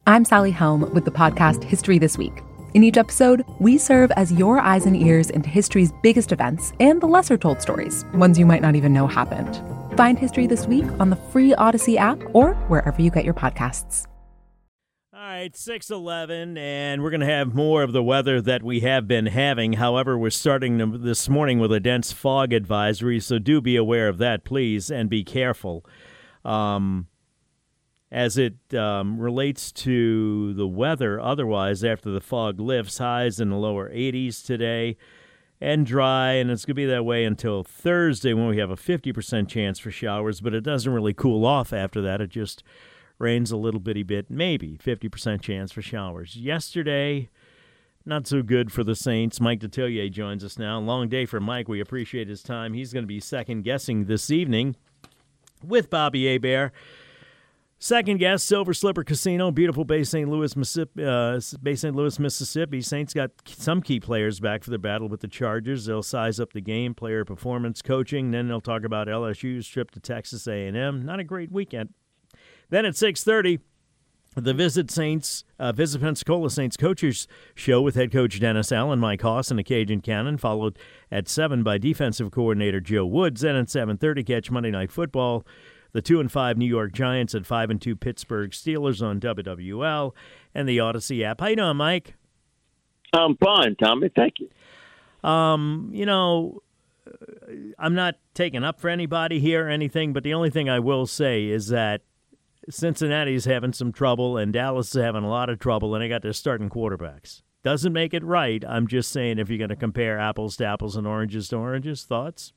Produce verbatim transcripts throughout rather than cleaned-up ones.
I'm Sally Helm with the podcast History This Week. In each episode, we serve as your eyes and ears into history's biggest events and the lesser-told stories, ones you might not even know happened. Find History This Week on the free Odyssey app or wherever you get your podcasts. All right, six eleven, and we're going to have more of the weather that we have been having. However, we're starting this morning with a dense fog advisory, so do be aware of that, please, and be careful. Um... As it um, relates to the weather, otherwise, after the fog lifts, highs in the lower eighties today and dry, and it's going to be that way until Thursday when we have a fifty percent chance for showers, but it doesn't really cool off after that. It just rains a little bitty bit, maybe fifty percent chance for showers. Yesterday, not so good for the Saints. Mike Detillier joins us now. Long day for Mike. We appreciate his time. He's going to be second-guessing this evening with Bobby Hebert. Second guest, Silver Slipper Casino, beautiful Bay Saint Louis, Mississippi. Uh, Bay Saint Louis, Mississippi. Saints got some key players back for their battle with the Chargers. They'll size up the game, player performance, coaching. Then they'll talk about L S U's trip to Texas A and M. Not a great weekend. Then at six thirty, the Visit Saints, uh, Visit Pensacola Saints Coaches Show with head coach Dennis Allen, Mike Hoss, and a Cajun Cannon, followed at seven by defensive coordinator Joe Woods. Then at seven thirty, catch Monday Night Football. The two and five New York Giants and five and two Pittsburgh Steelers on W W L and the Odyssey app. How you doing, Mike? I'm fine, Tommy. Thank you. Um, you know, I'm not taking up for anybody here or anything, but the only thing I will say is that Cincinnati's having some trouble and Dallas is having a lot of trouble, and they got their starting quarterbacks. Doesn't make it right. I'm just saying, if you're going to compare apples to apples and oranges to oranges, thoughts?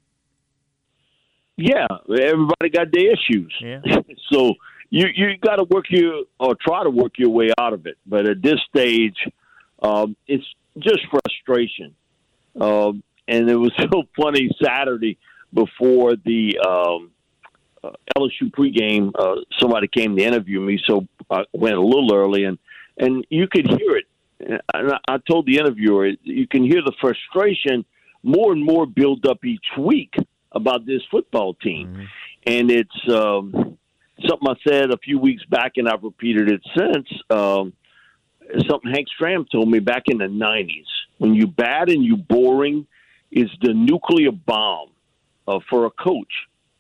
Yeah, everybody got their issues. Yeah. So you you got to work your or try to work your way out of it. But at this stage, um, it's just frustration. Um, and it was so funny Saturday before the um, uh, L S U pregame. Uh, somebody came to interview me, so I went a little early, and and you could hear it. And I, I told the interviewer, you can hear the frustration more and more build up each week about this football team. Mm-hmm. And it's um, something I said a few weeks back, and I've repeated it since. Um, something Hank Stram told me back in the nineties. When you bad and you boring is the nuclear bomb uh, for a coach.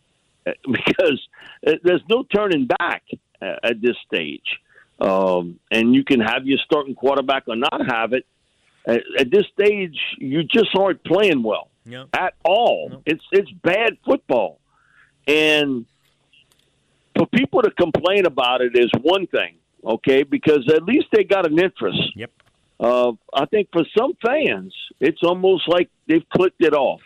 Because there's no turning back at this stage. Um, and you can have your starting quarterback or not have it. At, at this stage, you just aren't playing well. Yep. At all. Yep. It's it's bad football. And for people to complain about it is one thing, okay, because at least they got an interest. Yep. Uh, I think for some fans, it's almost like they've clicked it off.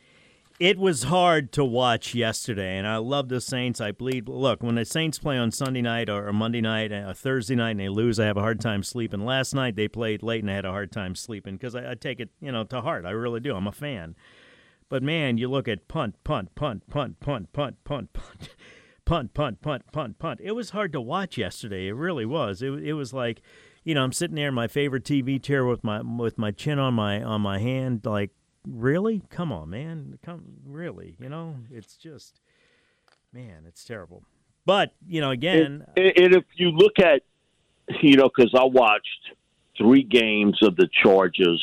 It was hard to watch yesterday, and I love the Saints. I bleed. Look, when the Saints play on Sunday night or Monday night or Thursday night and they lose, I have a hard time sleeping. Last night they played late and I had a hard time sleeping because I, I take it, you know, to heart. I really do. I'm a fan. But, man, you look at punt, punt, punt, punt, punt, punt, punt, punt, punt, punt, punt, punt, punt. It was hard to watch yesterday. It really was. It it was like, you know, I'm sitting there in my favorite T V chair with my with my chin on my on my hand, like, really? Come on, man. Come, really? You know, it's just, man, it's terrible. But, you know, again. And, and if you look at, you know, because I watched three games of the Chargers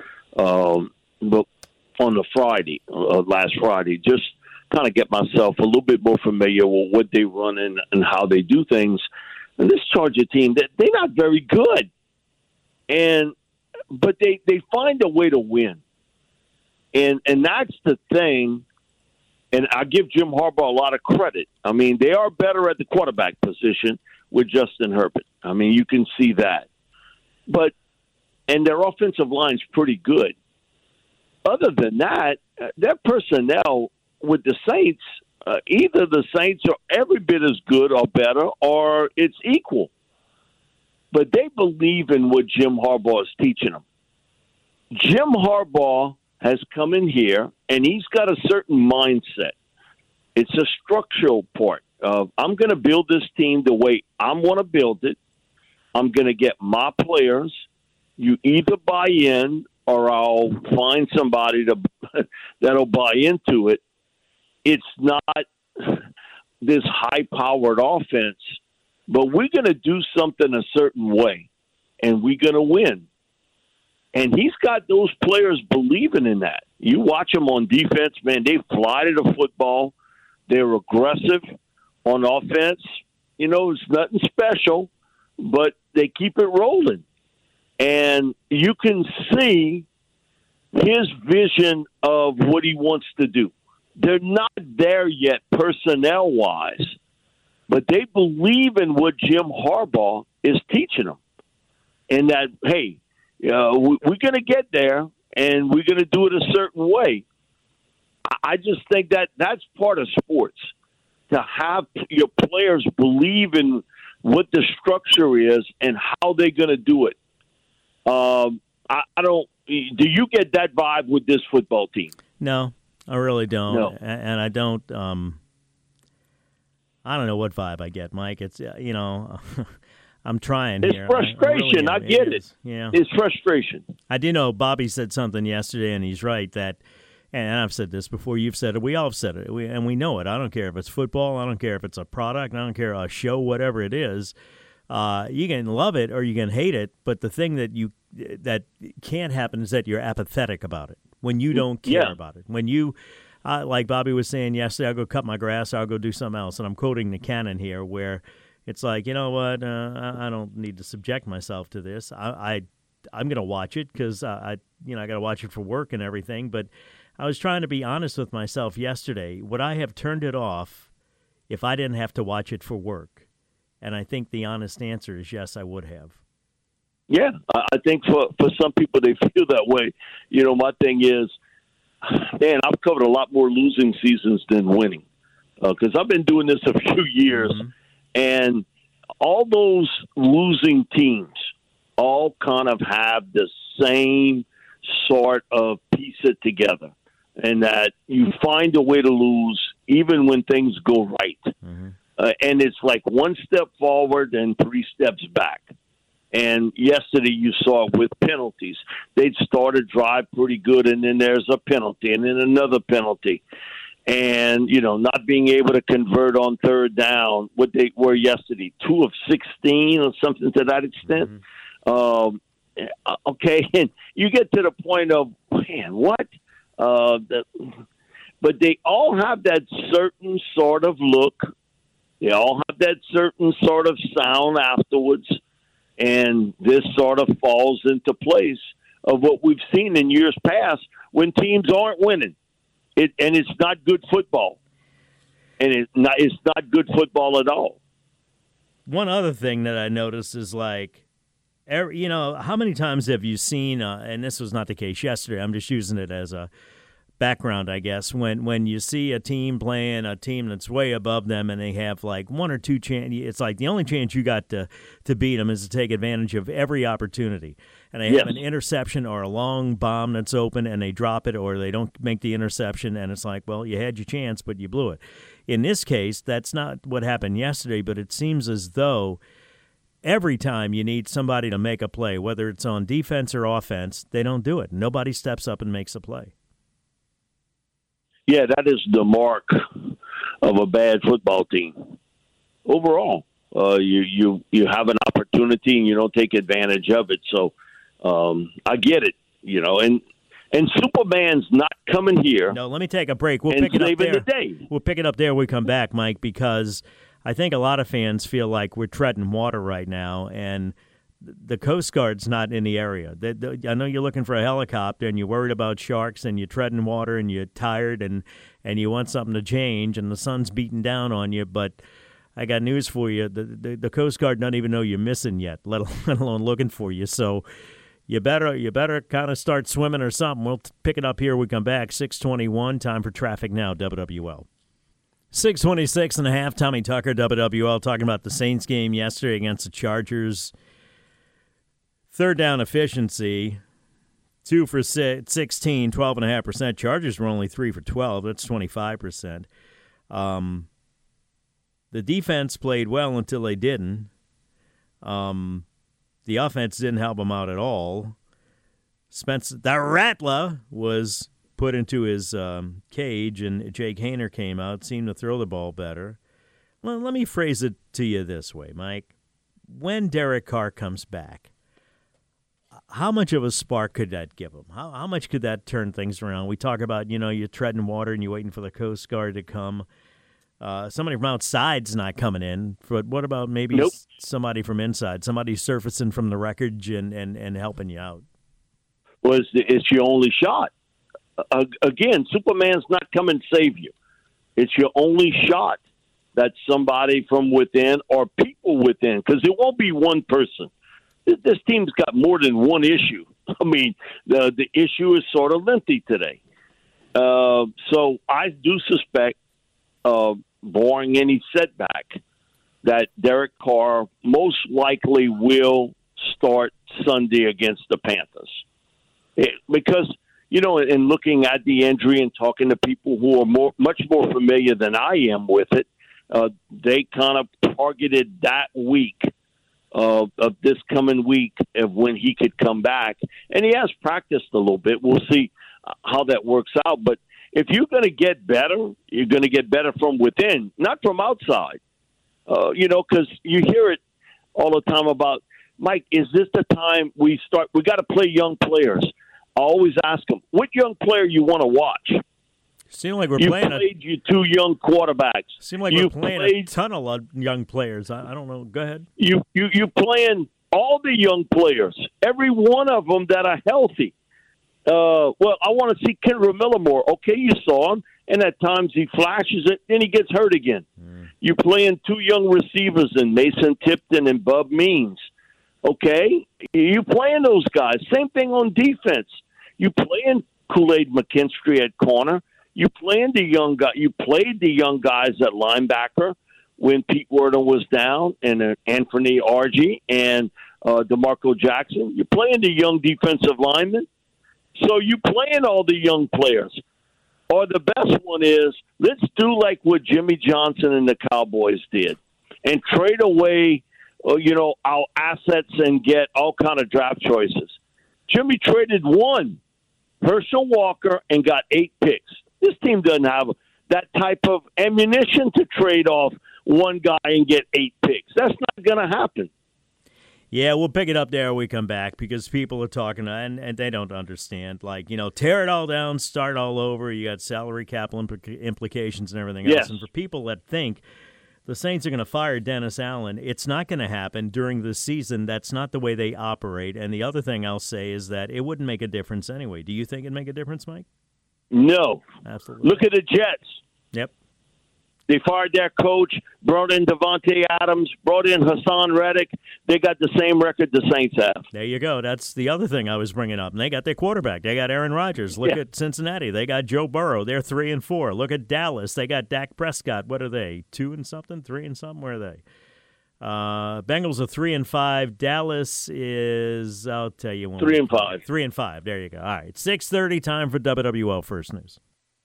um, but on the Friday, uh, last Friday, just kind of get myself a little bit more familiar with what they run and, and how they do things. And this Charger team, they, they're not very good. And but they, they find a way to win. And and that's the thing, and I give Jim Harbaugh a lot of credit. I mean, they are better at the quarterback position with Justin Herbert. I mean, you can see that. But and their offensive line's pretty good. Other than that, their personnel with the Saints, uh, either the Saints are every bit as good or better, or it's equal. But they believe in what Jim Harbaugh is teaching them. Jim Harbaugh has come in here, and he's got a certain mindset. It's a structural part of, I'm going to build this team the way I want to build it. I'm going to get my players. You either buy in or I'll find somebody to that'll buy into it. It's not this high-powered offense but we're going to do something a certain way, and we're going to win. And he's got those players believing in that. You watch them on defense, man, they fly to the football. They're aggressive on offense. You know, it's nothing special, but they keep it rolling. And you can see his vision of what he wants to do. They're not there yet personnel-wise, but they believe in what Jim Harbaugh is teaching them. And that, hey, uh, we, we're going to get there, and we're going to do it a certain way. I just think that that's part of sports, to have your players believe in what the structure is and how they're going to do it. Um, I, I don't. Do you get that vibe with this football team? No, I really don't. No. And I don't. Um, I don't know what vibe I get, Mike. It's uh, you know, I'm trying. It's here. frustration. I, I, I, really I get it. it. Is. Yeah, it's frustration. I do know Bobby said something yesterday, and he's right that. And I've said this before. You've said it. We all have said it, we, and we know it. I don't care if it's football. I don't care if it's a product. I don't care a show, whatever it is. Uh, you can love it or you can hate it, but the thing that you that can't happen is that you're apathetic about it. When you don't care yeah. about it. When you, uh, like Bobby was saying yesterday, I'll go cut my grass. Or I'll go do something else. And I'm quoting the canon here, where it's like, you know what? Uh, I, I don't need to subject myself to this. I, I I'm going to watch it because I, I, you know, I got to watch it for work and everything, but. I was trying to be honest with myself yesterday. Would I have turned it off if I didn't have to watch it for work? And I think the honest answer is yes, I would have. Yeah, I think for, for some people, they feel that way. You know, my thing is, man, I've covered a lot more losing seasons than winning because uh, I've been doing this a few years. Mm-hmm. And all those losing teams all kind of have the same sort of piece it together. And that you find a way to lose even when things go right. Mm-hmm. Uh, and it's like one step forward and three steps back. And yesterday you saw with penalties. They'd start a drive pretty good, and then there's a penalty, and then another penalty. And, you know, not being able to convert on third down, what they were yesterday, two of sixteen or something to that extent. Mm-hmm. Um, okay, and you get to the point of, man, what? Uh, the, but they all have that certain sort of look. They all have that certain sort of sound afterwards. And this sort of falls into place of what we've seen in years past when teams aren't winning. It, and it's not good football. And it's not, it's not good football at all. One other thing that I noticed is like, Every, you know, how many times have you seen, uh, and this was not the case yesterday, I'm just using it as a background, I guess, when, when you see a team playing a team that's way above them and they have like one or two chance, it's like the only chance you got to, to beat them is to take advantage of every opportunity. And they yes. have an interception or a long bomb that's open and they drop it or they don't make the interception and it's like, well, you had your chance, but you blew it. In this case, that's not what happened yesterday, but it seems as though every time you need somebody to make a play, whether it's on defense or offense, they don't do it. Nobody steps up and makes a play. Yeah, that is the mark of a bad football team. Overall, uh, you, you you have an opportunity and you don't take advantage of it. So um, I get it, you know, and and Superman's not coming here. No, let me take a break. We'll and pick it up there. The day. We'll pick it up there when we come back, Mike, because I think a lot of fans feel like we're treading water right now, and the Coast Guard's not in the area. The, the, I know you're looking for a helicopter, and you're worried about sharks, and you're treading water, and you're tired, and, and you want something to change, and the sun's beating down on you, but I got news for you. The, the, the Coast Guard doesn't even know you're missing yet, let alone, let alone looking for you. So you better you better kind of start swimming or something. We'll pick it up here when we come back. six twenty-one, time for traffic now, W W L. six twenty-six and a half, Tommy Tucker, W W L, talking about the Saints game yesterday against the Chargers. Third down efficiency, two for sixteen, twelve point five percent. Chargers were only three for twelve. That's twenty-five percent. Um, the defense played well until they didn't. Um, the offense didn't help them out at all. Spencer, the Rattler, was put into his um, cage, and Jake Haener came out, seemed to throw the ball better. Well, let me phrase it to you this way, Mike. When Derek Carr comes back, how much of a spark could that give him? How how much could that turn things around? We talk about, you know, you're treading water and you're waiting for the Coast Guard to come. Uh, somebody from outside's not coming in, but what about maybe nope. somebody from inside, somebody surfacing from the wreckage and, and, and helping you out? Well, it's, it's your only shot. Uh, again, Superman's not coming to save you. It's your only shot that somebody from within or people within, because it won't be one person. This, this team's got more than one issue. I mean, the, the issue is sort of lengthy today. Uh, so I do suspect, uh, barring any setback, that Derek Carr most likely will start Sunday against the Panthers. It, because, you know, in looking at the injury and talking to people who are more, much more familiar than I am with it, uh, they kind of targeted that week uh, of this coming week of when he could come back. And he has practiced a little bit. We'll see how that works out. But if you're going to get better, you're going to get better from within, not from outside. Uh, you know, because you hear it all the time about, Mike, is this the time we start? We got to play young players. I always ask them, what young player you want to watch? Seem like we're you playing played a, you two young quarterbacks. Seem like you we're playing played, a ton of young players. I, I don't know. Go ahead. You you you playing all the young players, every one of them that are healthy. Uh, well, I want to see Kendra Millimore. Okay, you saw him, and at times he flashes it, then he gets hurt again. Mm. You're playing two young receivers in Mason Tipton and Bub Means. Okay, you playing those guys. Same thing on defense. You playing Kool-Aid McKinstry at corner. You playing the young guy. You played the young guys at linebacker when Pete Worden was down, and uh, Anthony Argy and uh, DeMarco Jackson. You're playing the young defensive linemen. So you playing all the young players. Or the best one is, let's do like what Jimmy Johnson and the Cowboys did and trade away, uh, you know, our assets and get all kind of draft choices. Jimmy traded one, Herschel Walker, and got eight picks. This team doesn't have that type of ammunition to trade off one guy and get eight picks. That's not going to happen. Yeah, we'll pick it up there when we come back because people are talking and, and they don't understand. Like, you know, tear it all down, start all over. You got salary cap implica- implications and everything yes. else. And for people that think the Saints are going to fire Dennis Allen, it's not going to happen during the season. That's not the way they operate. And the other thing I'll say is that it wouldn't make a difference anyway. Do you think it'd make a difference, Mike? No. Absolutely. Look at the Jets. Yep. They fired their coach, brought in Devontae Adams, brought in Hassan Reddick. They got the same record the Saints have. There you go. That's the other thing I was bringing up. And they got their quarterback. They got Aaron Rodgers. Look yeah. at Cincinnati. They got Joe Burrow. They're three and four. Look at Dallas. They got Dak Prescott. What are they? Two and something? Three and something? Where are they? Uh, Bengals are three and five. Dallas is, I'll tell you one. Three and five. Three and five. There you go. All right. six thirty, time for W W L First News.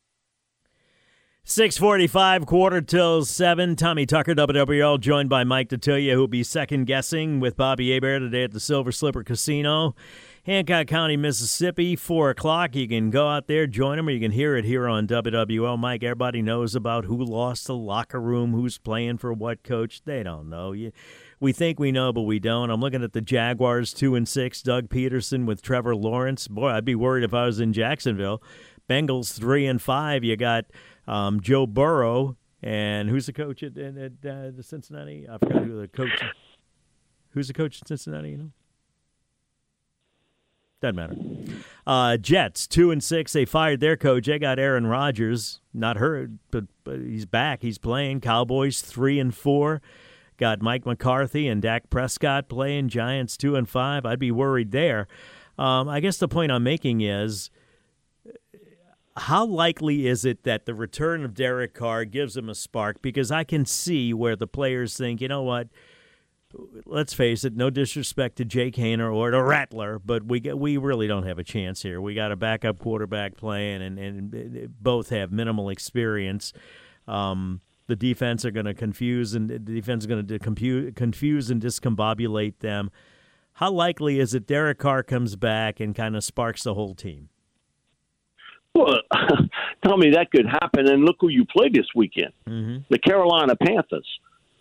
six forty-five, quarter till seven. Tommy Tucker, W W L, joined by Mike Detillier, who will be second-guessing with Bobby Hebert today at the Silver Slipper Casino, Hancock County, Mississippi, four o'clock. You can go out there, join him, or you can hear it here on W W L. Mike, everybody knows about who lost the locker room, who's playing for what coach. They don't know. You, we think we know, but we don't. I'm looking at the Jaguars, two and six. Doug Peterson with Trevor Lawrence. Boy, I'd be worried if I was in Jacksonville. Bengals, three and five. You got Um, Joe Burrow, and who's the coach at, at, at uh, the Cincinnati? I forgot who the coach. Who's the coach at Cincinnati? You know, doesn't matter. Uh, Jets two and six. They fired their coach. They got Aaron Rodgers, not hurt, but, but he's back. He's playing. Cowboys three and four. Got Mike McCarthy and Dak Prescott playing. Giants two and five. I'd be worried there. Um, I guess the point I'm making is, how likely is it that the return of Derek Carr gives him a spark? Because I can see where the players think, you know what, let's face it, no disrespect to Jake Haener or to Rattler, but we get, we really don't have a chance here. We got a backup quarterback playing, and, and both have minimal experience. Um, the defense are going to confuse, and the defense is going to confuse, confuse and discombobulate them. How likely is it Derek Carr comes back and kind of sparks the whole team? Well, tell me that could happen, and look who you play this weekend, mm-hmm. the Carolina Panthers.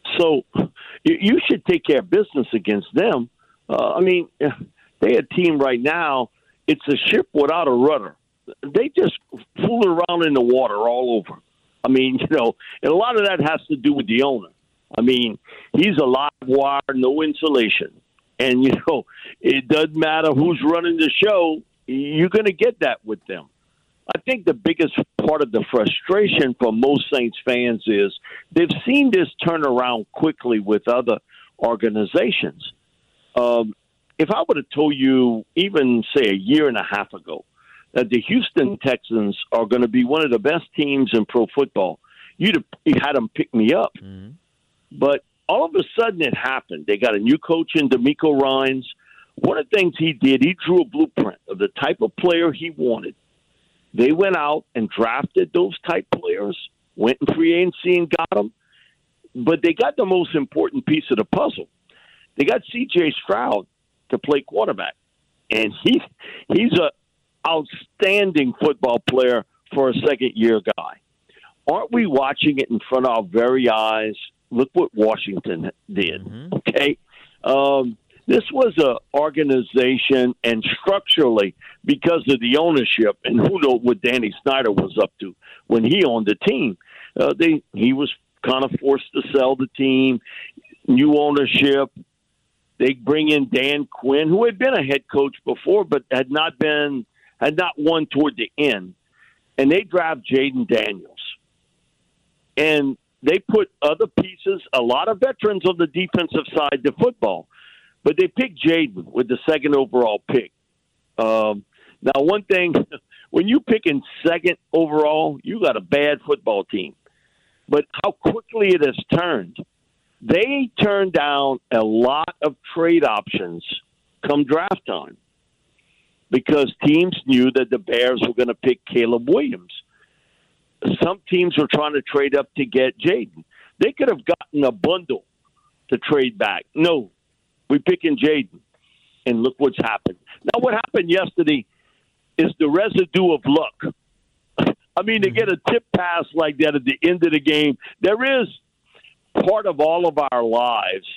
So you, you should take care of business against them. Uh, I mean, they're a team right now. It's a ship without a rudder. They just fool around in the water all over. I mean, you know, and a lot of that has to do with the owner. I mean, he's a live wire, no insulation. And, you know, it doesn't matter who's running the show. You're going to get that with them. I think the biggest part of the frustration for most Saints fans is they've seen this turn around quickly with other organizations. Um, if I would have told you even, say, a year and a half ago that the Houston Texans are going to be one of the best teams in pro football, you'd have you had them pick me up. Mm-hmm. But all of a sudden it happened. They got a new coach in D'Amico Ryans. One of the things he did, he drew a blueprint of the type of player he wanted. They went out and drafted those type players, went in free agency and got them. But they got the most important piece of the puzzle. They got C J Stroud to play quarterback. And he, he's an outstanding football player for a second-year guy. Aren't we watching it in front of our very eyes? Look what Washington did, mm-hmm. okay? Um, this was an organization, and structurally, because of the ownership, and who knows what Danny Snyder was up to when he owned the team, uh, they he was kind of forced to sell the team, new ownership. They bring in Dan Quinn, who had been a head coach before, but had not been had not won toward the end, and they draft Jaden Daniels, and they put other pieces, a lot of veterans on the defensive side to football. But they picked Jaden with the second overall pick. Um, now, one thing, when you pick in second overall, you got a bad football team. But how quickly it has turned. They turned down a lot of trade options come draft time because teams knew that the Bears were going to pick Caleb Williams. Some teams were trying to trade up to get Jaden. They could have gotten a bundle to trade back. No, we're picking Jaden. And look what's happened. Now, what happened yesterday is the residue of luck. I mean, to get a tip pass like that at the end of the game, there is part of all of our lives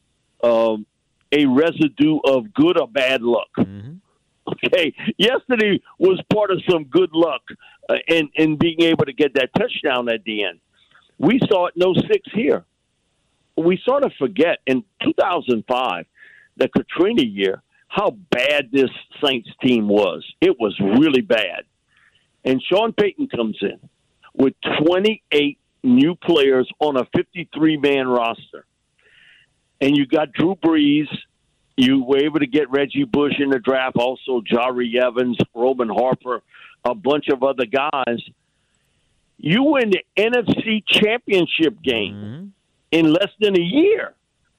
um, a residue of good or bad luck. Mm-hmm. Okay, yesterday was part of some good luck uh, in, in being able to get that touchdown at the end. We saw it in oh six here. We sort of forget in two thousand five, the Katrina year, how bad this Saints team was. It was really bad. And Sean Payton comes in with twenty-eight new players on a fifty-three man roster. And you got Drew Brees. You were able to get Reggie Bush in the draft, also Jari Evans, Roman Harper, a bunch of other guys. You win the N F C Championship game mm-hmm. in less than a year.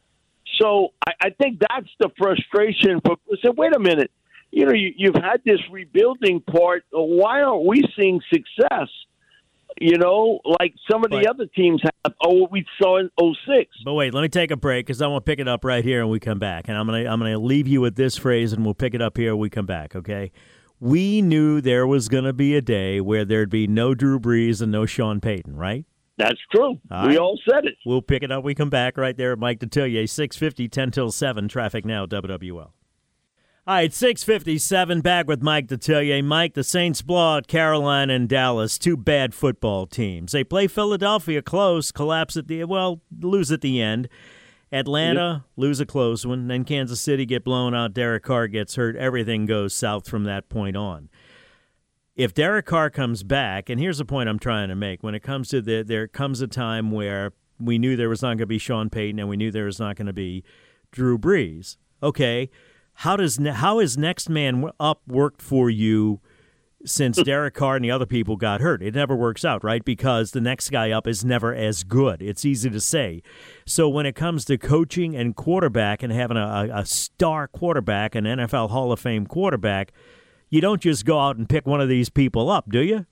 So I, I think that's the frustration. For so wait a minute, you know, you, you've had this rebuilding part. Why aren't we seeing success? You know, like some of the but, other teams have. Oh, we saw in oh six. But wait, let me take a break because I want to pick it up right here and we come back. And I'm gonna I'm gonna leave you with this phrase and we'll pick it up here when we come back. Okay. We knew there was going to be a day where there'd be no Drew Brees and no Sean Payton, right? That's true. All we right. all said it. We'll pick it up. We come back right there at Mike Detillier, six fifty, ten till seven, Traffic Now, W W L. All right, six fifty-seven, back with Mike Detillier. Mike, the Saints blow out Carolina and Dallas, two bad football teams. They play Philadelphia close, collapse at the, well, lose at the end. Atlanta, yep. lose a close one. Then Kansas City get blown out. Derek Carr gets hurt. Everything goes south from that point on. If Derek Carr comes back, and here's the point I'm trying to make, when it comes to the, there comes a time where we knew there was not going to be Sean Payton and we knew there was not going to be Drew Brees. Okay, how does how has next man up worked for you since Derek Carr and the other people got hurt? It never works out, right? Because the next guy up is never as good. It's easy to say. So when it comes to coaching and quarterback and having a, a star quarterback, an N F L Hall of Fame quarterback, you don't just go out and pick one of these people up, do you?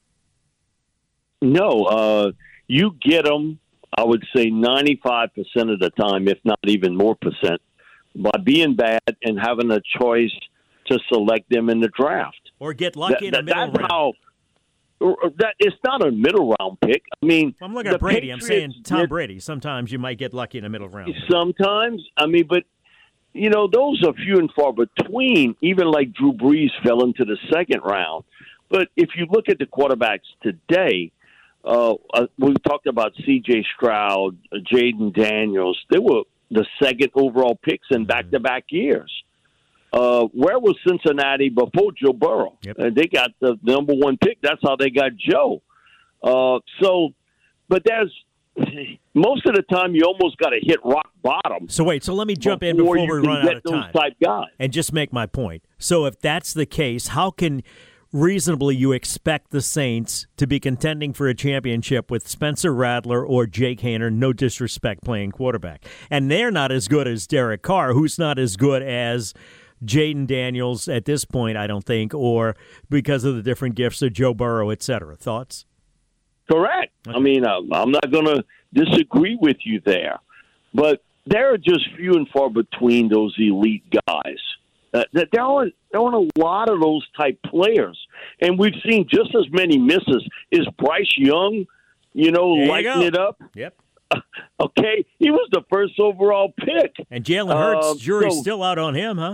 No. Uh, you get them, I would say, ninety-five percent of the time, if not even more percent, by being bad and having a choice to select them in the draft. Or get lucky that, in the middle that's round. How, that it's not a middle round pick. I mean, I'm looking at Brady. I'm saying Tom Brady. Sometimes you might get lucky in the middle round. Sometimes, I mean, but you know, those are few and far between. Even like Drew Brees fell into the second round. But if you look at the quarterbacks today, uh, uh, we talked about C J Stroud, uh, Jaden Daniels. They were the second overall picks in back-to-back years. Uh, where was Cincinnati before Joe Burrow? Yep. Uh, they got the number one pick. That's how they got Joe. Uh, so, but there's most of the time you almost got to hit rock bottom. So wait, so let me jump in before we run out of time type guys. and just make my point. So if that's the case, how can reasonably you expect the Saints to be contending for a championship with Spencer Rattler or Jake Haener, no disrespect, playing quarterback? And they're not as good as Derek Carr, who's not as good as Jaden Daniels at this point, I don't think, or because of the different gifts of Joe Burrow, et cetera. Thoughts? Correct. Okay. I mean, I'm not going to disagree with you there. But there are just few and far between those elite guys. Uh, there, aren't, there aren't a lot of those type players. And we've seen just as many misses. Is Bryce Young, you know, there lighting you it up? Yep. Okay. He was the first overall pick. And Jalen Hurts, uh, jury's so, still out on him, huh?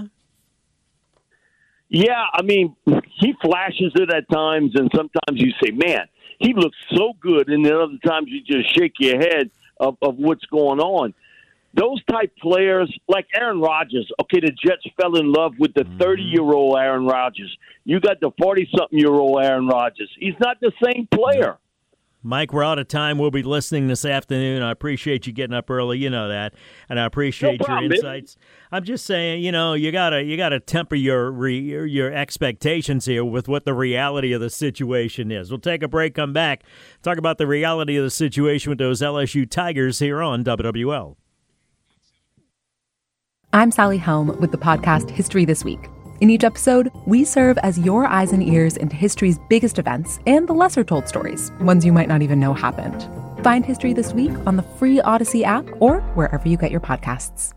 Yeah, I mean, he flashes it at times, and sometimes you say, man, he looks so good, and then other times you just shake your head of, of what's going on. Those type players, like Aaron Rodgers, okay, the Jets fell in love with the thirty-year-old Aaron Rodgers. You got the forty-something-year-old Aaron Rodgers. He's not the same player. Mike, we're out of time. We'll be listening this afternoon. I appreciate you getting up early. You know that, and I appreciate no problem, your insights. Man. I'm just saying, you know, you gotta you gotta temper your re, your expectations here with what the reality of the situation is. We'll take a break, come back, talk about the reality of the situation with those L S U Tigers here on W W L. I'm Sally Helm with the podcast History This Week. In each episode, we serve as your eyes and ears into history's biggest events and the lesser-told stories, ones you might not even know happened. Find History This Week on the free Odyssey app or wherever you get your podcasts.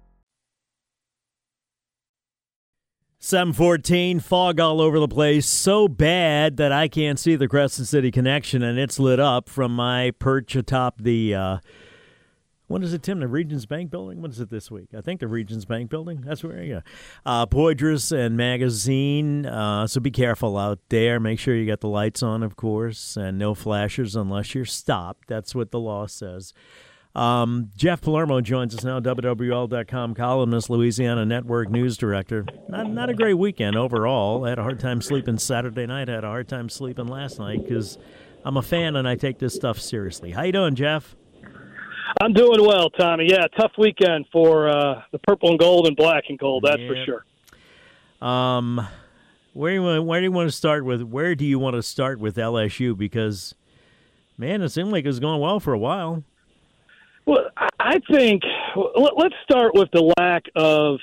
seven fourteen, fog all over the place, so bad that I can't see the Crescent City Connection, and it's lit up from my perch atop the... Uh, What is it, Tim? The Regions Bank Building? What is it this week? I think the Regions Bank Building. That's where you go. Uh, Poitras and Magazine. Uh, so be careful out there. Make sure you got the lights on, of course, and no flashers unless you're stopped. That's what the law says. Um, Jeff Palermo joins us now, W W L dot com columnist, Louisiana Network news director. Not, not a great weekend overall. I had a hard time sleeping Saturday night. I had a hard time sleeping last night because I'm a fan and I take this stuff seriously. How you doing, Jeff? I'm doing well, Tommy. Yeah, tough weekend for uh, the purple and gold and black and gold, that's yep. for sure. Um, where do you want, where do you want to start with? Where do you want to start with L S U? Because, man, it seemed like it was going well for a while. Well, I think let's start with the lack of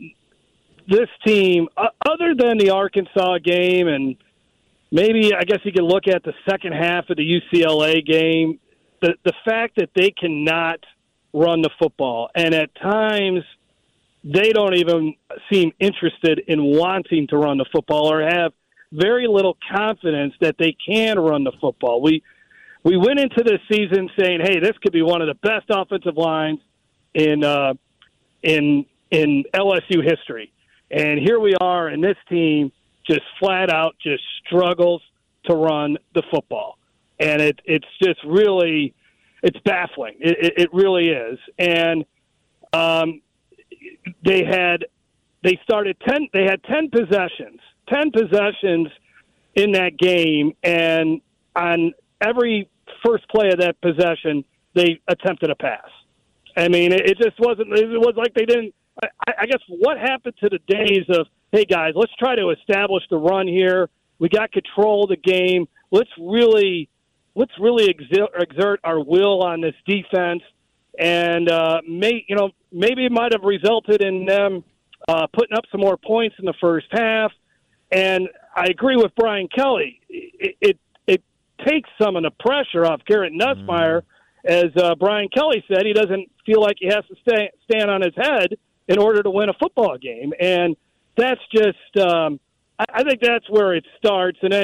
this team, other than the Arkansas game, and maybe I guess you can look at the second half of the U C L A game. The the fact that they cannot run the football, and at times they don't even seem interested in wanting to run the football or have very little confidence that they can run the football. We we went into this season saying, "Hey, this could be one of the best offensive lines in uh, in in L S U history," and here we are, and this team just flat out just struggles to run the football. And it, it's just really, it's baffling. It, it, it really is. And um, they had, they started ten. They had ten possessions, ten possessions in that game, and on every first play of that possession, they attempted a pass. I mean, it, it just wasn't. It was like they didn't. I, I guess what happened to the days of, hey guys, let's try to establish the run here. We got control of the game. Let's really. Let's really exert our will on this defense, and uh, may you know maybe it might have resulted in them uh, putting up some more points in the first half. And I agree with Brian Kelly. It it, it takes some of the pressure off Garrett Nussmeier, mm-hmm. as uh, Brian Kelly said. He doesn't feel like he has to stay, stand on his head in order to win a football game, and that's just um, I, I think that's where it starts, and then.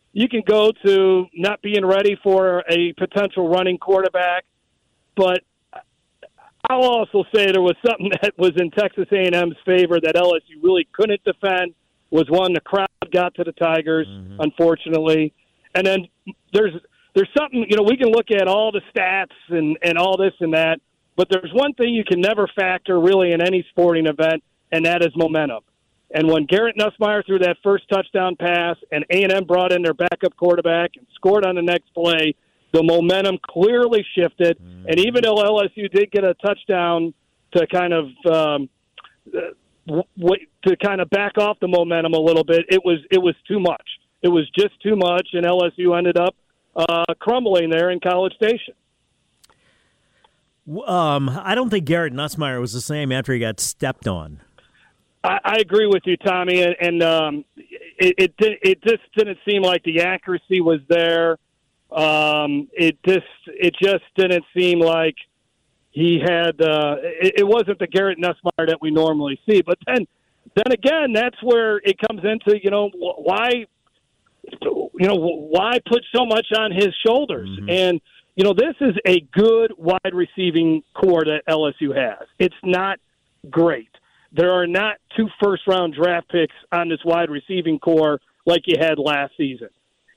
you can go to not being ready for a potential running quarterback, but I'll also say there was something that was in Texas A and M's favor that L S U really couldn't defend, was one, the crowd got to the Tigers, mm-hmm. unfortunately. And then there's there's something, you know, we can look at all the stats and, and all this and that, but there's one thing you can never factor really in any sporting event, and that is momentum. And when Garrett Nussmeier threw that first touchdown pass and A and M brought in their backup quarterback and scored on the next play, the momentum clearly shifted. Mm-hmm. And even though L S U did get a touchdown to kind of um, w- to kind of back off the momentum a little bit, it was it was too much. It was just too much, and L S U ended up uh, crumbling there in College Station. Um, I don't think Garrett Nussmeier was the same after he got stepped on. I, I agree with you, Tommy, and, and um, it, it it just didn't seem like the accuracy was there. Um, it just it just didn't seem like he had. Uh, it, it wasn't the Garrett Nussmeier that we normally see. But then, then again, that's where it comes into, you know, why, you know, why put so much on his shoulders? Mm-hmm. And you know, this is a good wide receiving core that L S U has. It's not great. There are not two first-round draft picks on this wide receiving core like you had last season.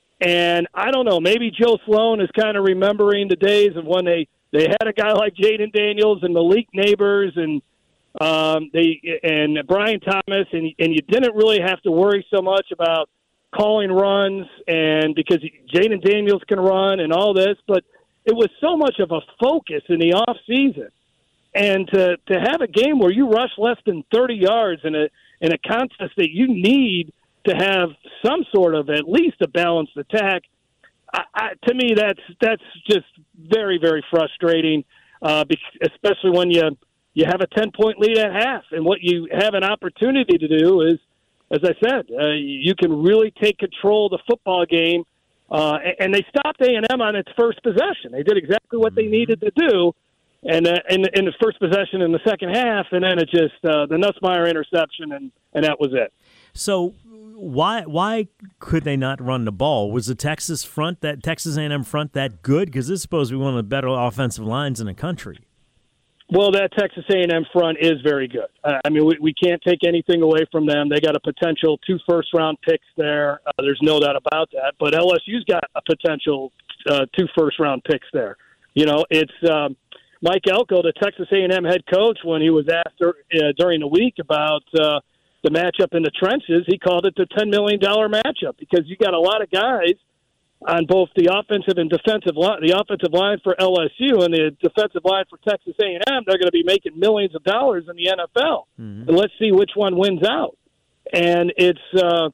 And I don't know, maybe Joe Sloan is kind of remembering the days of when they, they had a guy like Jaden Daniels and Malik Neighbors and um, they and Brian Thomas, and, and you didn't really have to worry so much about calling runs and because Jaden Daniels can run and all this, but it was so much of a focus in the off season. And to to have a game where you rush less than thirty yards in a in a contest that you need to have some sort of at least a balanced attack, I, I, to me that's that's just very very frustrating, uh, especially when you you have a ten point lead at half, and what you have an opportunity to do is, as I said, uh, you can really take control of the football game, uh, and they stopped A and M on its first possession. They did exactly what they needed to do. And uh, in, in the first possession in the second half, and then it just uh, the Nussmeier interception, and, and that was it. So why why could they not run the ball? Was the Texas front that Texas A and M front that good? Because this is supposed to be one of the better offensive lines in the country. Well, that Texas A and M front is very good. Uh, I mean, we, we can't take anything away from them. They got a potential two first round picks there. Uh, there's no doubt about that. But L S U's got a potential uh, two first round picks there. You know, it's. Um, Mike Elko, the Texas A and M head coach, when he was asked uh, during the week about uh, the matchup in the trenches, he called it the ten million dollars matchup because you got a lot of guys on both the offensive and defensive line, the offensive line for L S U and the defensive line for Texas A and M. They're going to be making millions of dollars in the N F L, mm-hmm. and let's see which one wins out. And it's uh,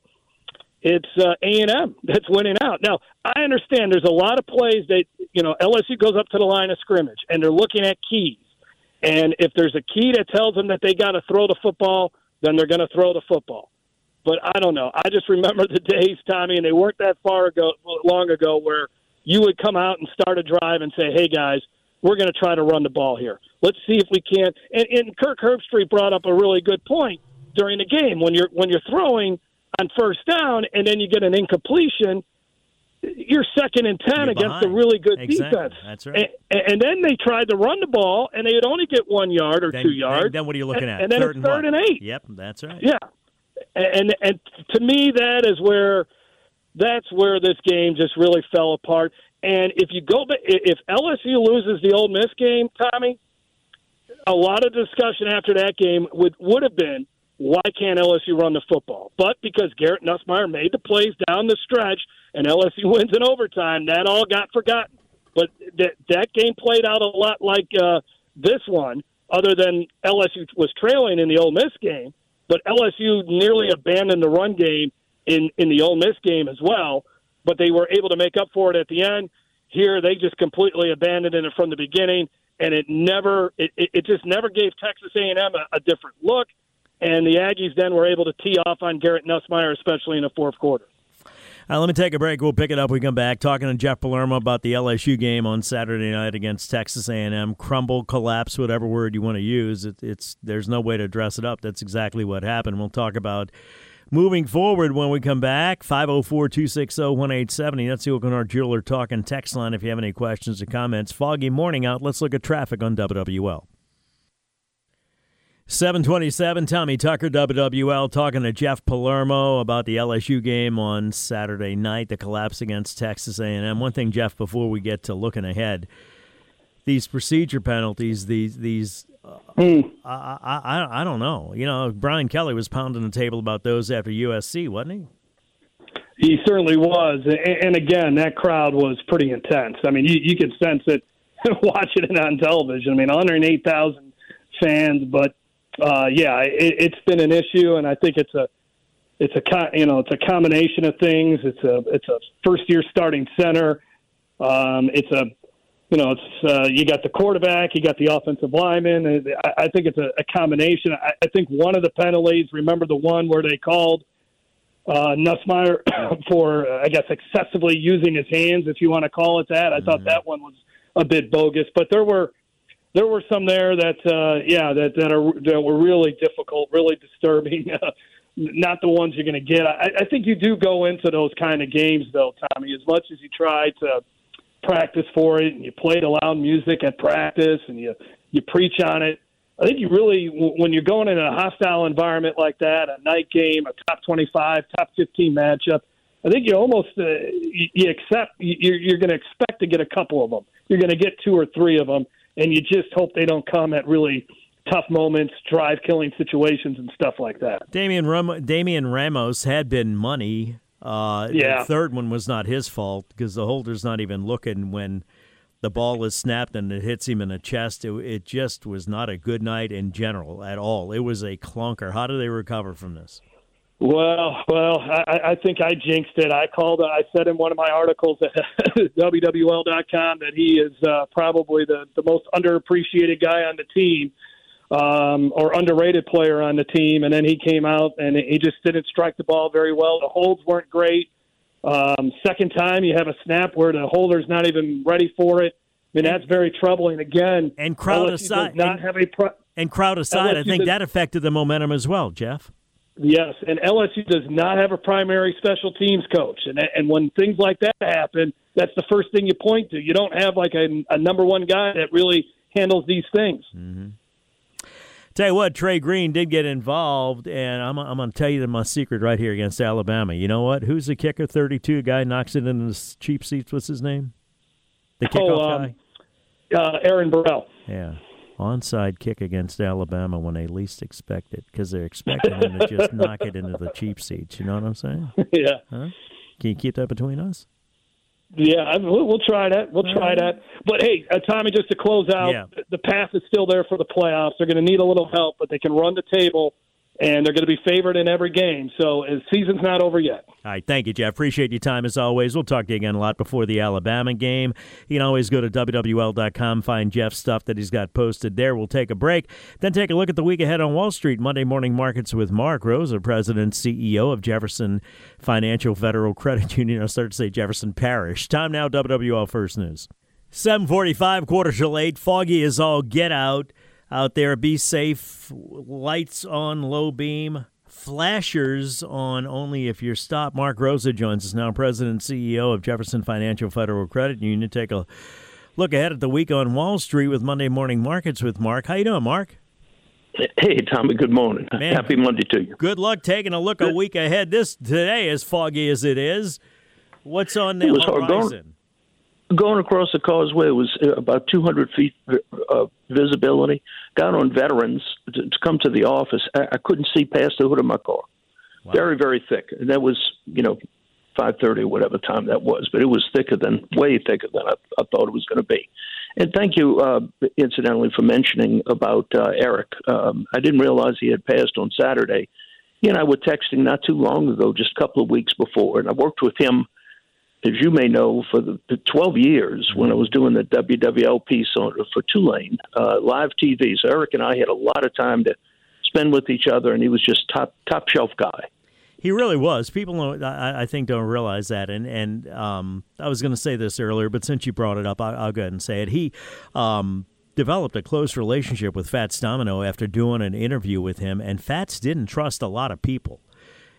it's uh, A and M that's winning out. Now, I understand there's a lot of plays that, you know, L S U goes up to the line of scrimmage, and they're looking at keys. And if there's a key that tells them that they got to throw the football, then they're going to throw the football. But I don't know. I just remember the days, Tommy, and they weren't that far ago, long ago, where you would come out and start a drive and say, hey, guys, we're going to try to run the ball here. Let's see if we can. And, and Kirk Herbstreit brought up a really good point during the game. When you're when you're throwing on first down and then you get an incompletion, you're second and ten you're against behind. a really good exactly. defense. That's right. And, and then they tried to run the ball, and they would only get one yard or then, two yards. Then, then what are you looking and, at? And then third it's third and, and eight. Yep, that's right. Yeah, and and to me, that is where that's where this game just really fell apart. And if you go, if L S U loses the Ole Miss game, Tommy, a lot of discussion after that game would would have been, why can't L S U run the football? But because Garrett Nussmeier made the plays down the stretch and L S U wins in overtime, that all got forgotten. But that that game played out a lot like uh, this one, other than L S U was trailing in the Ole Miss game. But L S U nearly abandoned the run game in, in the Ole Miss game as well. But they were able to make up for it at the end. Here, they just completely abandoned it from the beginning, and it never it, it just never gave Texas A and M a, a different look. And the Aggies then were able to tee off on Garrett Nussmeier, especially in the fourth quarter. Uh, let me take a break. We'll pick it up when we come back. Talking to Jeff Palermo about the L S U game on Saturday night against Texas A and M. Crumble, collapse, whatever word you want to use. It, it's There's no way to dress it up. That's exactly what happened. We'll talk about Moving forward, when we come back, five oh four, two six oh, one eight seven oh. That's the O'Connor Jeweler Talking text line if you have any questions or comments. Foggy morning out. Let's look at traffic on W W L. seven twenty-seven, Tommy Tucker, W W L, talking to Jeff Palermo about the L S U game on Saturday night, the collapse against Texas A and M. One thing, Jeff, before we get to looking ahead, these procedure penalties, these these uh, mm. I, I I don't know. You know, Brian Kelly was pounding the table about those after U S C, wasn't he? He certainly was. And again, that crowd was pretty intense. I mean, you, you could sense it watching it on television. I mean, one hundred eight thousand fans, but uh, yeah, it, it's been an issue, and I think it's a it's a you know it's a combination of things. It's a it's a first year starting center. Um, it's a You know, it's uh, you got the quarterback, you got the offensive lineman. I, I think it's a, a combination. I, I think one of the penalties, remember the one where they called uh, Nussmeier for, uh, I guess, excessively using his hands, if you want to call it that. I mm-hmm. thought that one was a bit bogus. But there were there were some there that, uh, yeah, that that, are, that were really difficult, really disturbing. Not the ones you're going to get. I, I think you do go into those kind of games, though, Tommy, as much as you try to practice for it and you play the loud music at practice and you you preach on it. I think you really, when you're going in a hostile environment like that, a night game, a top twenty-five, top fifteen matchup, I think you almost uh, you, you accept you're, you're going to expect to get a couple of them. You're going to get two or three of them, and you just hope they don't come at really tough moments, drive-killing situations, and stuff like that. Damian Ram- Damian Ramos had been money. Uh, yeah. The third one was not his fault because the holder's not even looking when the ball is snapped and it hits him in the chest. It, it just was not a good night in general at all. It was a clunker. How do they recover from this? Well, well, I, I think I jinxed it. I called. I said in one of my articles at W W L dot com that he is uh, probably the, the most underappreciated guy on the team. Um, or underrated player on the team, and then he came out and he just didn't strike the ball very well. The holds weren't great. Um, second time, you have a snap where the holder's not even ready for it. I mean, that's very troubling. Again, and crowd L S U aside, does not and, have a pro- and crowd aside, L S U I think does, that affected the momentum as well, Jeff. Yes, and L S U does not have a primary special teams coach, and and when things like that happen, that's the first thing you point to. You don't have like a, a number one guy that really handles these things. Mm-hmm. Tell you what, Trey Green did get involved, and I'm, I'm going to tell you my secret right here against Alabama. You know what? Who's the kicker? thirty-two guy knocks it into the cheap seats. What's his name? The kickoff oh, um, guy? Uh, Aaron Burrell. Yeah. Onside kick against Alabama when they least expect it because they're expecting him to just knock it into the cheap seats. You know what I'm saying? Yeah. Huh? Can you keep that between us? Yeah, I mean, we'll, we'll try that. We'll try that. But, hey, uh, Tommy, just to close out, yeah. the path is still there for the playoffs. They're going to need a little help, but they can run the table, and they're going to be favored in every game. So the season's not over yet. All right, thank you, Jeff. Appreciate your time as always. We'll talk to you again a lot before the Alabama game. You can always go to W W L dot com, find Jeff's stuff that he's got posted there. We'll take a break, then take a look at the week ahead on Wall Street. Monday Morning Markets with Mark Rosa, President and C E O of Jefferson Financial Federal Credit Union. I'll start to say Jefferson Parish. Time now, W W L First News. seven forty-five, quarter to eight. Foggy is all get out out there. Be safe. Lights on low beam. Flashers on only if you're stopped. Mark Rosa joins us now, President and C E O of Jefferson Financial Federal Credit Union. Take a look ahead at the week on Wall Street with Monday Morning Markets with Mark. How you doing, Mark? Hey, Tommy, good morning. Man, happy Monday to you. Good luck taking a look a week ahead. This today, as foggy as it is, what's on the horizon? Going across the causeway was about two hundred feet uh, visibility. Got on Veterans to, to come to the office. I, I couldn't see past the hood of my car. Wow. Very, very thick. And that was, you know, five thirty or whatever time that was. But it was thicker than, way thicker than I, I thought it was going to be. And thank you, uh, incidentally, for mentioning about uh, Eric. Um, I didn't realize he had passed on Saturday. He and I were texting not too long ago, just a couple of weeks before. And I worked with him, as you may know, for the, the twelve years when I was doing the W W L piece on, for Tulane, uh, live T V. So Eric and I had a lot of time to spend with each other, and he was just top top shelf guy. He really was. People, don't, I, I think, don't realize that. And and um, I was going to say this earlier, but since you brought it up, I, I'll go ahead and say it. He um, developed a close relationship with Fats Domino after doing an interview with him, and Fats didn't trust a lot of people.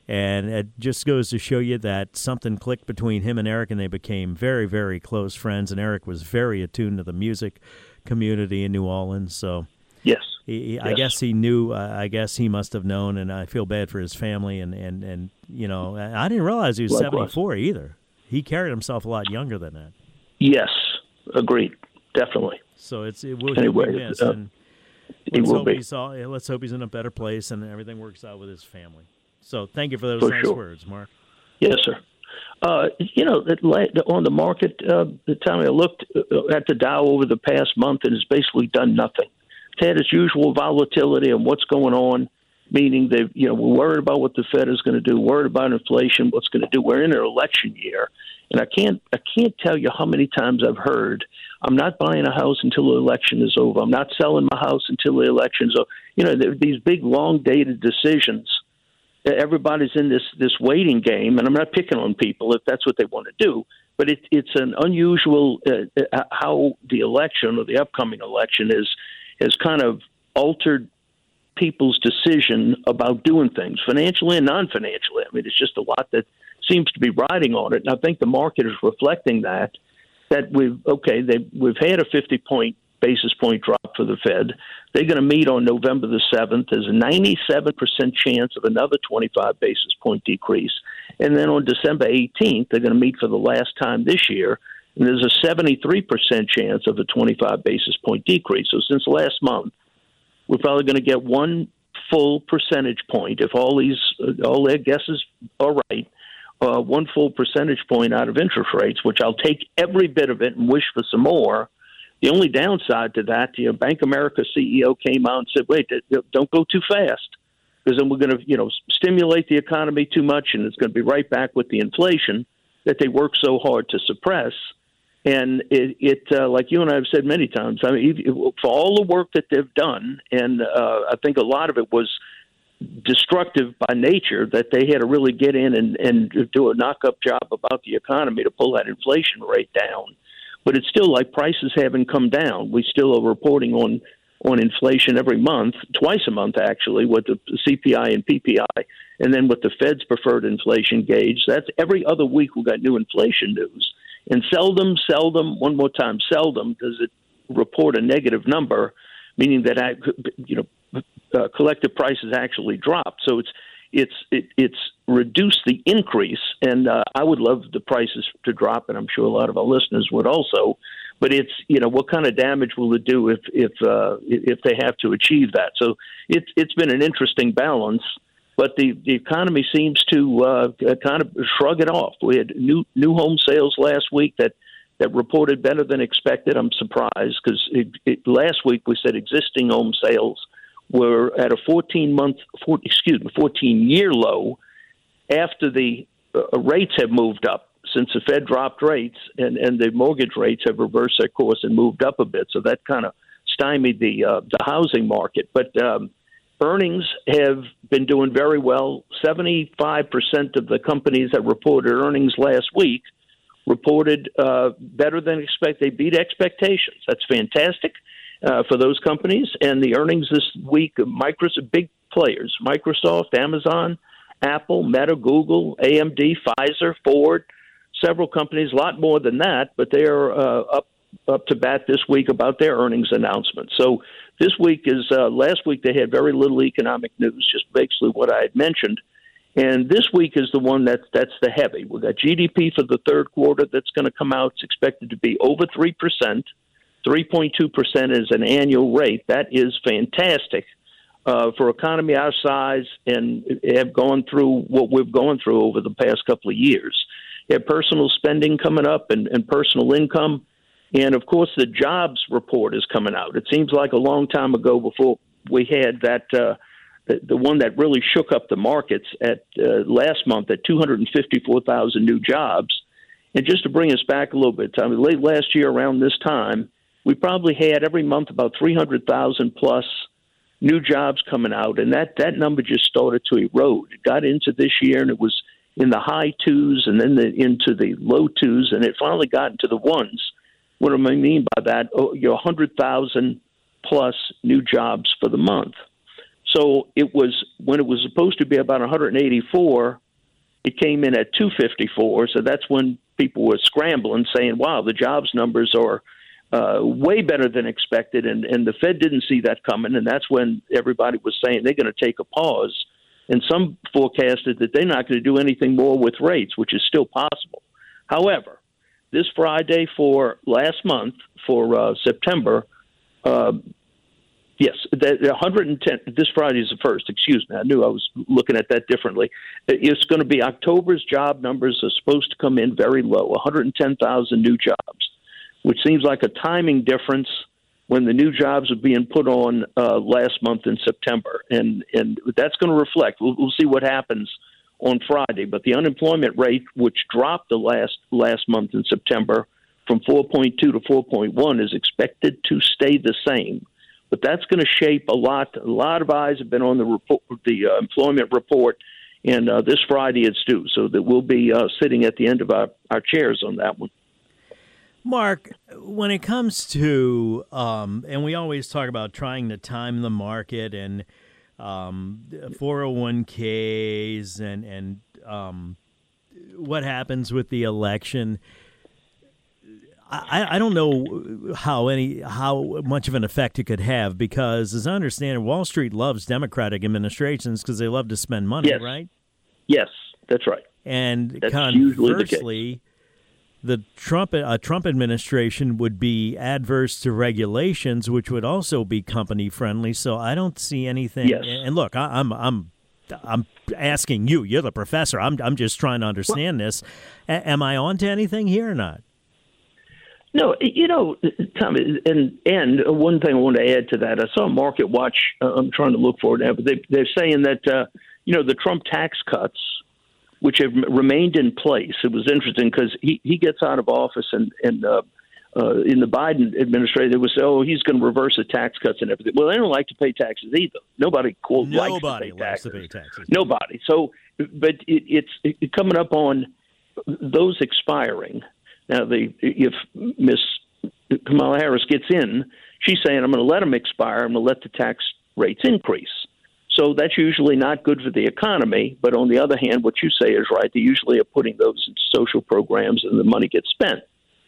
And it just goes to show you that something clicked between him and Eric, and they became very, very close friends. And Eric was very attuned to the music community in New Orleans. So, yes, he, yes. I guess he knew. Uh, I guess he must have known. And I feel bad for his family. And, and, and you know, I didn't realize he was Likewise. seventy-four either. He carried himself a lot younger than that. Yes, agreed, definitely. So it's it will anyway, be missed. Uh, and he let's will hope be. He's all, let's hope he's in a better place and everything works out with his family. So thank you for those For nice sure. words, Mark. Yes, sir. Uh, you know, on the market, uh, the time I looked at the Dow over the past month, and it's basically done nothing. It's had its usual volatility and what's going on, meaning they've, you know, we're worried about what the Fed is going to do, worried about inflation, what's going to do. We're in an election year, and I can't, I can't tell you how many times I've heard, I'm not buying a house until the election is over. I'm not selling my house until the election is over. You know, these big, long-dated decisions. Everybody's in this, this waiting game, and I'm not picking on people if that's what they want to do, but it, it's an unusual uh, how the election or the upcoming election is has kind of altered people's decision about doing things, financially and non-financially. I mean, it's just a lot that seems to be riding on it, and I think the market is reflecting that, that we've, okay, they, we've had a fifty-point basis point drop for the Fed. They're going to meet on November the seventh. There's a ninety-seven percent chance of another twenty-five basis point decrease. And then on December eighteenth, they're going to meet for the last time this year. And there's a seventy-three percent chance of a twenty-five basis point decrease. So since last month, we're probably going to get one full percentage point, if all these, all their guesses are right, uh, one full percentage point out of interest rates, which I'll take every bit of it and wish for some more. The only downside to that, you know, Bank of America C E O came out and said, wait, don't go too fast, because then we're going to, you know, stimulate the economy too much, and it's going to be right back with the inflation that they work so hard to suppress. And it, it uh, like you and I have said many times, I mean, for all the work that they've done, and uh, I think a lot of it was destructive by nature, that they had to really get in and, and do a knock-up job about the economy to pull that inflation rate down. But it's still like prices haven't come down. We still are reporting on, on inflation every month, twice a month actually, with the C P I and P P I, and then with the Fed's preferred inflation gauge. That's every other week we've got new inflation news. And seldom, seldom, one more time, seldom does it report a negative number, meaning that, you know, uh, collective prices actually drop. So it's it's it, it's reduced the increase, and uh, I would love the prices to drop, and I'm sure a lot of our listeners would also. But it's, you know, what kind of damage will it do if if uh, if they have to achieve that? So it's it's been an interesting balance, but the, the economy seems to uh, kind of shrug it off. We had new new home sales last week that, that reported better than expected. I'm surprised because last week we said existing home sales were at a fourteen month, four, excuse me, fourteen year low after the uh, rates have moved up since the Fed dropped rates, and, and the mortgage rates have reversed their course and moved up a bit. So that kind of stymied the uh, the housing market. But um, earnings have been doing very well. seventy-five percent of the companies that reported earnings last week reported uh, better than expected. They beat expectations. That's fantastic. Uh, for those companies. And the earnings this week of Microsoft, big players, Microsoft, Amazon, Apple, Meta, Google, A M D, Pfizer, Ford, several companies, a lot more than that, but they are uh, up up to bat this week about their earnings announcements. So this week is, uh, last week they had very little economic news, just basically what I had mentioned. And this week is the one that's, that's the heavy. We've got G D P for the third quarter that's going to come out. It's expected to be over three percent. three point two percent is an annual rate. That is fantastic uh, for economy our size and have gone through what we've gone through over the past couple of years. You have personal spending coming up and, and personal income. And, of course, the jobs report is coming out. It seems like a long time ago before we had that uh, the, the one that really shook up the markets at uh, last month at two hundred fifty-four thousand new jobs. And just to bring us back a little bit, I mean, late last year around this time, we probably had every month about three hundred thousand plus new jobs coming out, and that, that number just started to erode. It got into this year, and it was in the high twos and then the, into the low twos, and it finally got into the ones. What do I mean by that? Oh, you know, one hundred thousand plus new jobs for the month. So it was, when it was supposed to be about one hundred eighty-four, it came in at two fifty-four. So that's when people were scrambling, saying, wow, the jobs numbers are uh, way better than expected. And, and the Fed didn't see that coming. And that's when everybody was saying they're going to take a pause. And some forecasted that they're not going to do anything more with rates, which is still possible. However, this Friday for last month, for uh, September, uh, yes, the one hundred ten, this Friday is the first, excuse me. I knew I was looking at that differently. It's going to be October's job numbers are supposed to come in very low, one hundred ten thousand new jobs, which seems like a timing difference when the new jobs are being put on uh, last month in September. And and that's going to reflect. We'll, we'll see what happens on Friday. But the unemployment rate, which dropped the last last month in September from four point two to four point one, is expected to stay the same. But that's going to shape a lot. A lot of eyes have been on the report, the uh, employment report, and uh, this Friday it's due. So that we'll be uh, sitting at the end of our, our chairs on that one. Mark, when it comes to, um, and we always talk about trying to time the market and um, four oh one k's and, and um, what happens with the election, I, I don't know how any how much of an effect it could have because, as I understand it, Wall Street loves Democratic administrations because they love to spend money, yes. right? Yes, that's right. And that's conversely, the, the Trump a Trump administration would be adverse to regulations, which would also be company friendly. So I don't see anything. Yes. And look, I, I'm I'm I'm asking you. You're the professor. I'm I'm just trying to understand well, this. A- am I on to anything here or not? No, you know, Tom, and and one thing I want to add to that, I saw Market Watch. Uh, I'm trying to look for it now, but they, they're saying that uh, you know the Trump tax cuts, which have remained in place. It was interesting because he, he gets out of office, and and uh, uh, in the Biden administration, they would say, "Oh, he's going to reverse the tax cuts and everything." Well, they don't like to pay taxes either. Nobody quote Nobody likes to pay taxes. Likes to pay taxes. Nobody. So, but it, it's it, coming up on those expiring. Now, the, if Miss Kamala Harris gets in, she's saying, I'm going to let them expire. I'm going to let the tax rates increase. So that's usually not good for the economy. But on the other hand, what you say is right. They usually are putting those in social programs and the money gets spent.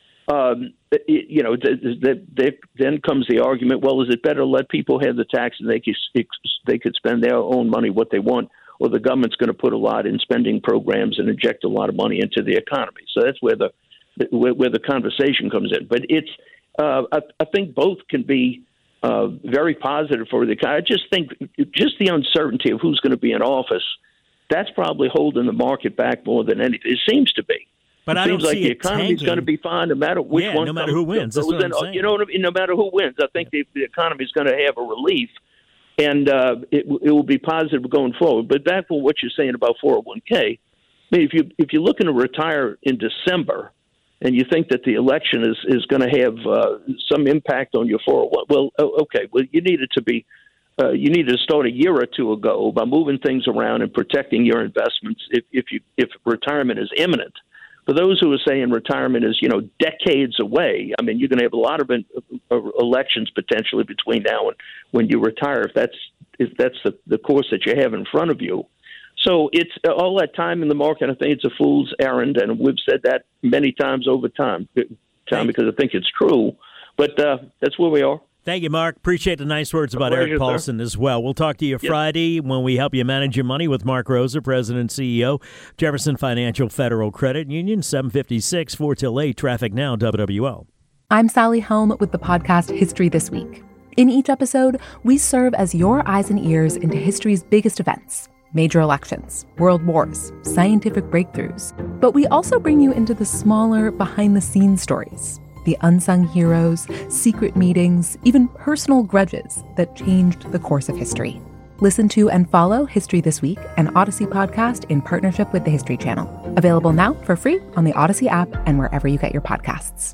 Um, it, you know, th- th- th- then comes the argument, well, is it better to let people have the tax and they could, they could spend their own money what they want, or the government's going to put a lot in spending programs and inject a lot of money into the economy? So that's where the Where, where the conversation comes in. But it's, uh, I, I think both can be uh, very positive for the economy. I just think just the uncertainty of who's going to be in office, that's probably holding the market back more than anything. It seems to be. But it I seems don't like see the it economy's tanking. going to be fine no matter which yeah, one. no matter comes, who wins. That's goes what in. I'm saying. You know, no matter who wins, I think the, the economy's going to have a relief, and uh, it, it will be positive going forward. But back to what you're saying about four oh one k, I mean, if you if you're looking to retire in December, and you think that the election is, is going to have uh, some impact on your four oh one, well, okay, well, you needed to be, uh, you needed to start a year or two ago by moving things around and protecting your investments if, if you if retirement is imminent. For those who are saying retirement is, you know, decades away, I mean, you're going to have a lot of in, uh, elections potentially between now and when you retire, if that's if that's the, the course that you have in front of you. So it's all that time in the market. I think it's a fool's errand, and we've said that many times over time, time because I think it's true. But uh, that's where we are. Thank you, Mark. Appreciate the nice words about pleasure, Eric Paulson sir. as well. We'll talk to you Yes. Friday when we help you manage your money with Mark Rosa, President and C E O, Jefferson Financial Federal Credit Union, seven fifty-six, four till eight, Traffic Now, W W L. I'm Sally Helm with the podcast History This Week. In each episode, we serve as your eyes and ears into history's biggest events. Major elections, world wars, scientific breakthroughs. But we also bring you into the smaller, behind-the-scenes stories, the unsung heroes, secret meetings, even personal grudges that changed the course of history. Listen to and follow History This Week, an Odyssey podcast in partnership with the History Channel. Available now for free on the Odyssey app and wherever you get your podcasts.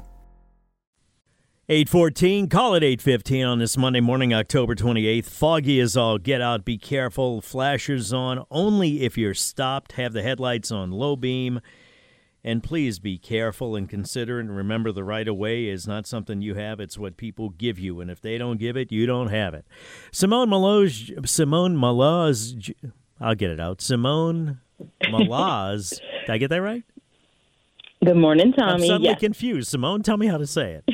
eight fourteen, call it eight fifteen on this Monday morning, October twenty-eighth. Foggy as all get out. Be careful. Flashers on only if you're stopped. Have the headlights on low beam. And please be careful and considerate, and remember the right-of-way is not something you have, it's what people give you. And if they don't give it, you don't have it. Simone Malaz, Simone Malaz, I'll get it out. Simone Malaz, did I get that right? Good morning, Tommy. I'm suddenly yes. confused. Simone, tell me how to say it.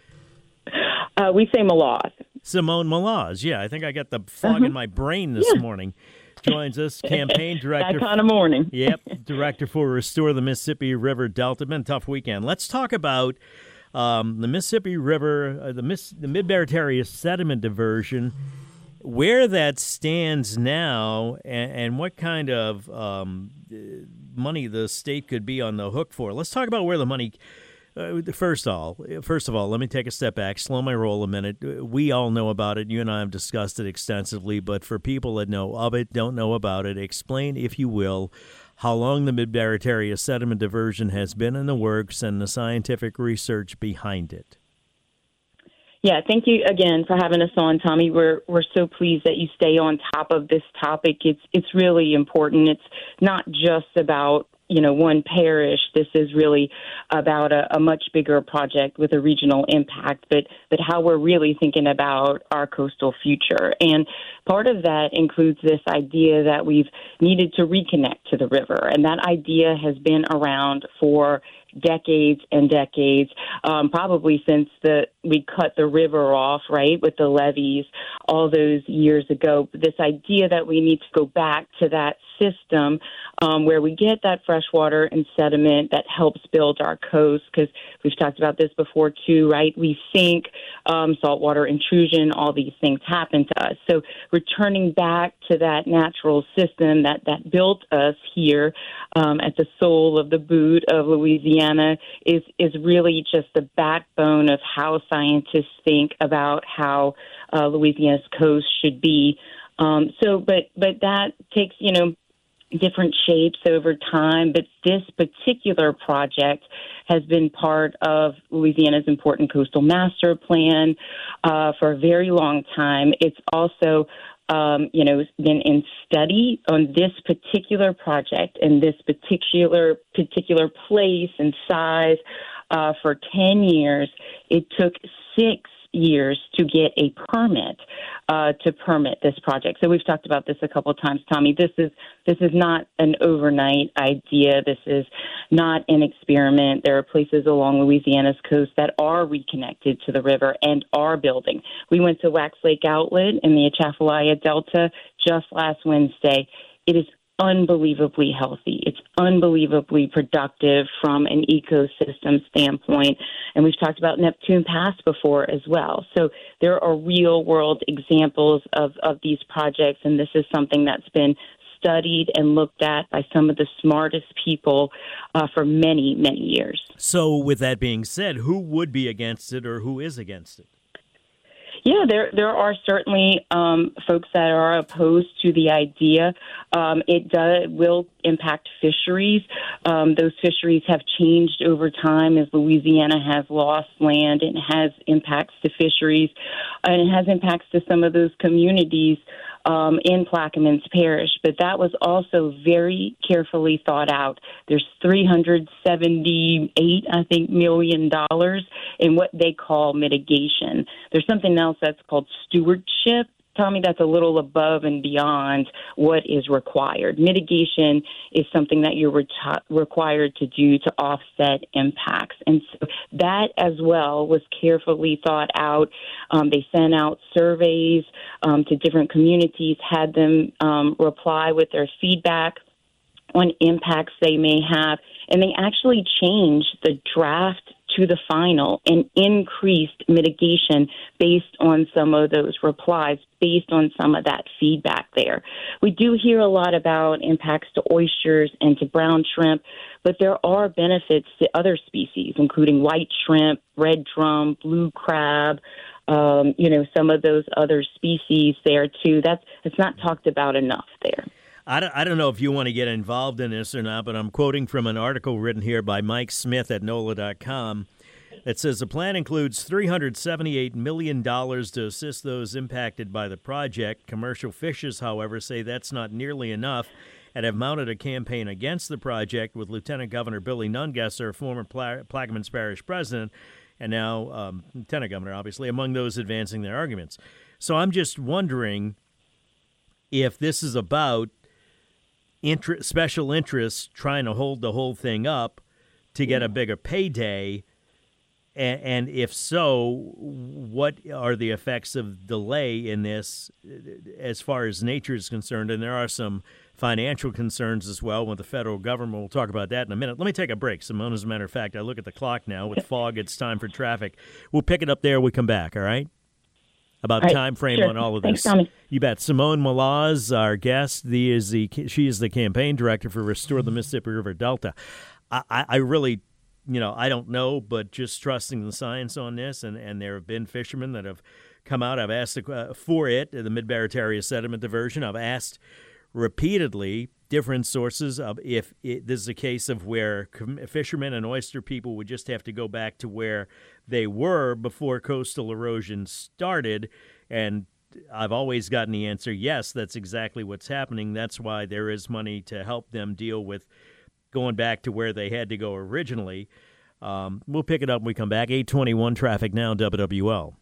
Uh, we say Malaz. Simone Malaz. Yeah, I think I got the fog uh-huh. in my brain this yeah. morning. Joins us, campaign director. That kind of morning. Yep, director for Restore the Mississippi River Delta. Been a tough weekend. Let's talk about um, the Mississippi River, uh, the, Miss, the Mid-Barataria sediment diversion, where that stands now, and, and what kind of um, money the state could be on the hook for. Let's talk about where the money. Uh, first of all, first of all, let me take a step back, slow my roll a minute. We all know about it. You and I have discussed it extensively, but for people that know of it, don't know about it, explain, if you will, how long the Mid-Barataria sediment diversion has been in the works and the scientific research behind it. Yeah, thank you again for having us on, Tommy. We're we're so pleased that you stay on top of this topic. It's it's really important. It's not just about you know, one parish. This is really about a, a much bigger project with a regional impact, but, but how we're really thinking about our coastal future. And part of that includes this idea that we've needed to reconnect to the river. And that idea has been around for decades and decades, um, probably since the we cut the river off, right, with the levees all those years ago. This idea that we need to go back to that system um, where we get that fresh water and sediment that helps build our coast, because we've talked about this before too, right? We sink, um, saltwater intrusion, all these things happen to us. So returning back to that natural system that, that built us here um, at the soul of the boot of Louisiana is, is really just the backbone of how scientists think about how uh, Louisiana's coast should be. Um, so, but but that takes, you know, different shapes over time. But this particular project has been part of Louisiana's important coastal master plan uh, for a very long time. It's also Um, you know, been in study on this particular project and this particular particular place and size uh, for ten years. It took six years to get a permit uh, to permit this project. So we've talked about this a couple of times, Tommy. This is this is not an overnight idea. This is not an experiment. There are places along Louisiana's coast that are reconnected to the river and are building. We went to Wax Lake Outlet in the Atchafalaya Delta just last Wednesday. It is unbelievably healthy. It's unbelievably productive from an ecosystem standpoint. And we've talked about Neptune Pass before as well. So there are real world examples of, of these projects, and this is something that's been studied and looked at by some of the smartest people uh, for many, many years. So with that being said, who would be against it or who is against it? Yeah, there there are certainly um, folks that are opposed to the idea. Um, it does will impact fisheries. Um, those fisheries have changed over time as Louisiana has lost land. It has impacts to fisheries, and it has impacts to some of those communities um, in Plaquemines Parish. But that was also very carefully thought out. There's three hundred seventy-eight, I think, million dollars in what they call mitigation. There's something else that's called stewardship. Tommy, that's a little above and beyond what is required. Mitigation is something that you're reti- required to do to offset impacts. And so that as well was carefully thought out. Um, they sent out surveys um, to different communities, had them um, reply with their feedback on impacts they may have. And they actually changed the draft to the final and increased mitigation based on some of those replies, based on some of that feedback there. We do hear a lot about impacts to oysters and to brown shrimp, but there are benefits to other species, including white shrimp, red drum, blue crab, um, you know, some of those other species there too. That's it's not talked about enough there. I don't, I don't know if you want to get involved in this or not, but I'm quoting from an article written here by Mike Smith at N O L A dot com. It says the plan includes three hundred seventy-eight million dollars to assist those impacted by the project. Commercial fishers, however, say that's not nearly enough, and have mounted a campaign against the project with Lieutenant Governor Billy Nungesser, former Pla- Plaquemines Parish president, and now um, Lieutenant Governor, obviously, among those advancing their arguments. So I'm just wondering if this is about inter- special interests trying to hold the whole thing up to get a bigger payday, and, and if so, what are the effects of delay in this as far as nature is concerned? And there are some financial concerns as well with the federal government. We'll talk about that in a minute. Let me take a break, Simone. As a matter of fact, I look at the clock now. With fog, it's time for traffic. We'll pick it up there when we come back, all right? About all right, time frame sure. on all of Thanks, this. Tommy. You bet. Simone Malaz, our guest, the, is the she is the campaign director for Restore the Mississippi River Delta. I, I, I really, you know, I don't know, but just trusting the science on this, and, and there have been fishermen that have come out. I've asked uh, for it, the Mid-Barataria sediment diversion. I've asked repeatedly different sources of if it, this is a case of where fishermen and oyster people would just have to go back to where they were before coastal erosion started. And I've always gotten the answer, yes, that's exactly what's happening. That's why there is money to help them deal with going back to where they had to go originally. Um, we'll pick it up when we come back. eight twenty-one traffic now, W W L.